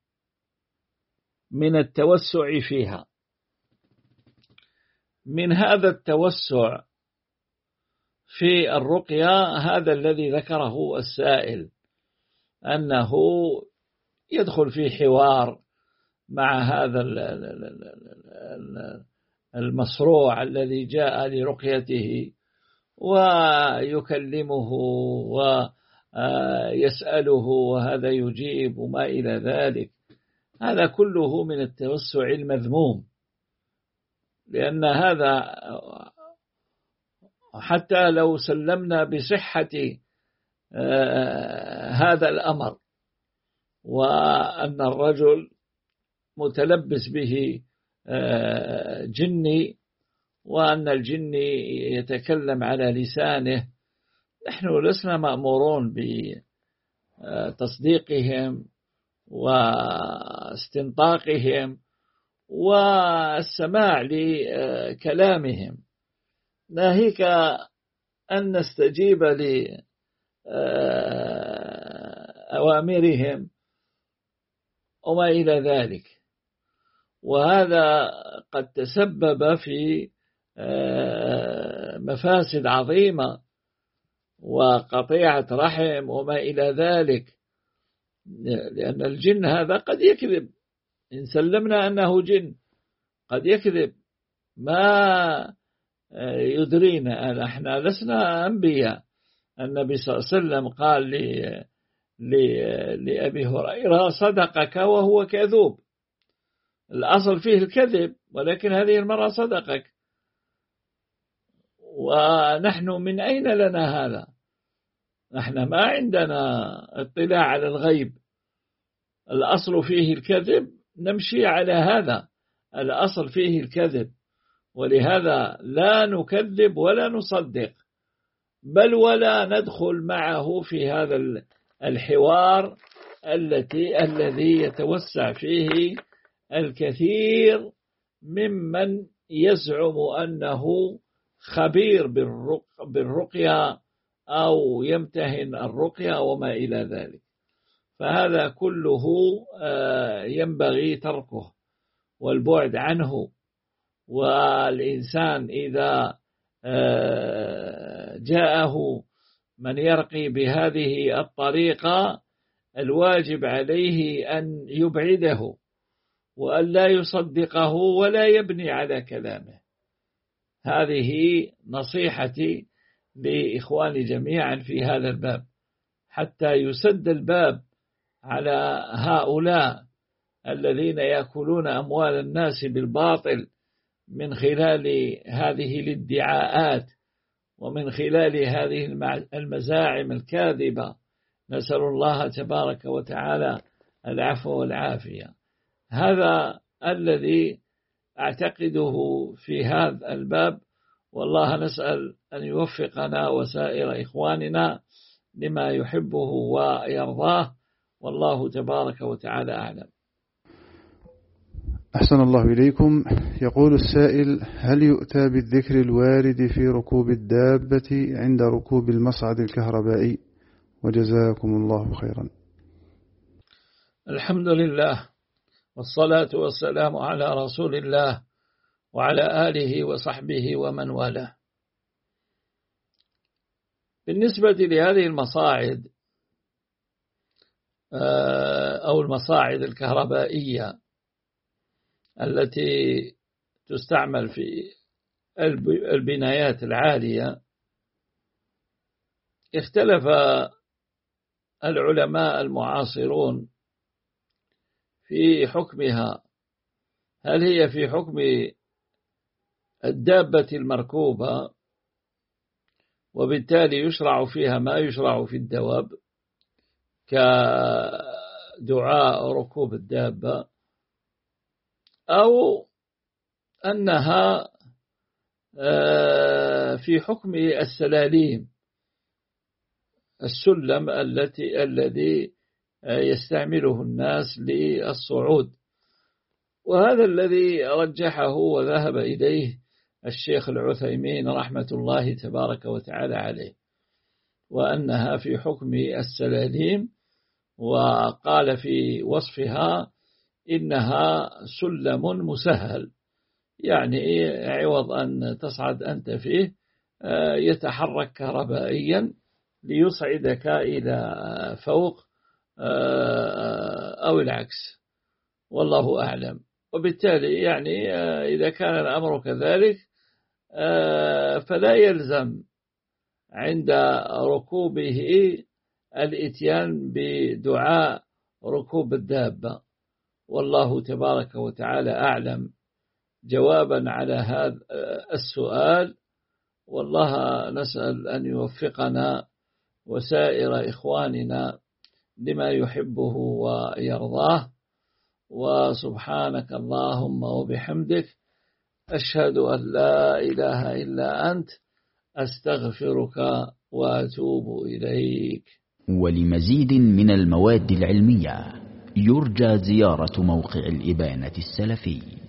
من التوسع فيها، من هذا التوسع في الرقية هذا الذي ذكره السائل، أنه يدخل في حوار مع هذا المصروع الذي جاء لرقيته، ويكلمه ويسأله وهذا يجيب وما إلى ذلك. هذا كله من التوسع المذموم، لأن هذا حتى لو سلمنا بصحة هذا الأمر وأن الرجل متلبس به جني وأن الجن يتكلم على لسانه. نحن لسنا مأمورون بتصديقهم واستنطاقهم والسماع لكلامهم، ناهيك أن نستجيب لأوامرهم وما إلى ذلك. وهذا قد تسبب في مفاسد عظيمة وقطيعة رحم وما إلى ذلك، لأن الجن هذا قد يكذب، إن سلمنا أنه جن قد يكذب، ما يدرينا. نحن لسنا أنبياء. النبي صلى الله عليه وسلم قال لأبي هريرة: صدقك وهو كذوب. الأصل فيه الكذب، ولكن هذه المرة صدقك. ونحن من أين لنا هذا؟ نحن ما عندنا اطلاع على الغيب. الأصل فيه الكذب، نمشي على هذا. الأصل فيه الكذب، ولهذا لا نكذب ولا نصدق، بل ولا ندخل معه في هذا الحوار التي الذي يتوسع فيه الكثير ممن يزعم أنه خبير بالرقية أو يمتهن الرقية وما إلى ذلك. فهذا كله ينبغي تركه والبعد عنه. والإنسان إذا جاءه من يرقي بهذه الطريقة الواجب عليه أن يبعده وأن لا يصدقه ولا يبني على كلامه. هذه نصيحتي لإخواني جميعا في هذا الباب، حتى يسد الباب على هؤلاء الذين يأكلون أموال الناس بالباطل من خلال هذه الادعاءات ومن خلال هذه المزاعم الكاذبة. نسأل الله تبارك وتعالى العفو والعافية. هذا الذي أعتقده في هذا الباب، والله نسأل أن يوفقنا وسائر إخواننا لما يحبه ويرضاه، والله تبارك وتعالى أعلم. أحسن الله إليكم. يقول السائل: هل يؤتى بالذكر الوارد في ركوب الدابة عند ركوب المصعد الكهربائي؟ وجزاكم الله خيرا. الحمد لله، والصلاة والسلام على رسول الله وعلى آله وصحبه ومن والاه. بالنسبة لهذه المصاعد أو المصاعد الكهربائية التي تستعمل في البنايات العالية، اختلف العلماء المعاصرون في حكمها. هل هي في حكم الدابة المركوبة وبالتالي يشرع فيها ما يشرع في الدواب كدعاء ركوب الدابة، أو أنها في حكم السلاليم، السلم التي الذي يستعمله الناس للصعود. وهذا الذي رجحه وذهب إليه الشيخ العثيمين رحمة الله تبارك وتعالى عليه، وأنها في حكم السلاليم، وقال في وصفها إنها سلم مسهل، يعني عوض أن تصعد أنت فيه يتحرك كهربائيا ليصعدك إلى فوق أو العكس، والله أعلم. وبالتالي يعني إذا كان الأمر كذلك فلا يلزم عند ركوبه الإتيان بدعاء ركوب الدابة، والله تبارك وتعالى أعلم. جوابا على هذا السؤال، والله نسأل أن يوفقنا وسائر إخواننا لما يحبه ويرضاه. وسبحانك اللهم وبحمدك، أشهد أن لا إله إلا أنت أستغفرك وأتوب إليك. ولمزيد من المواد العلمية يرجى زيارة موقع الإبانة السلفي.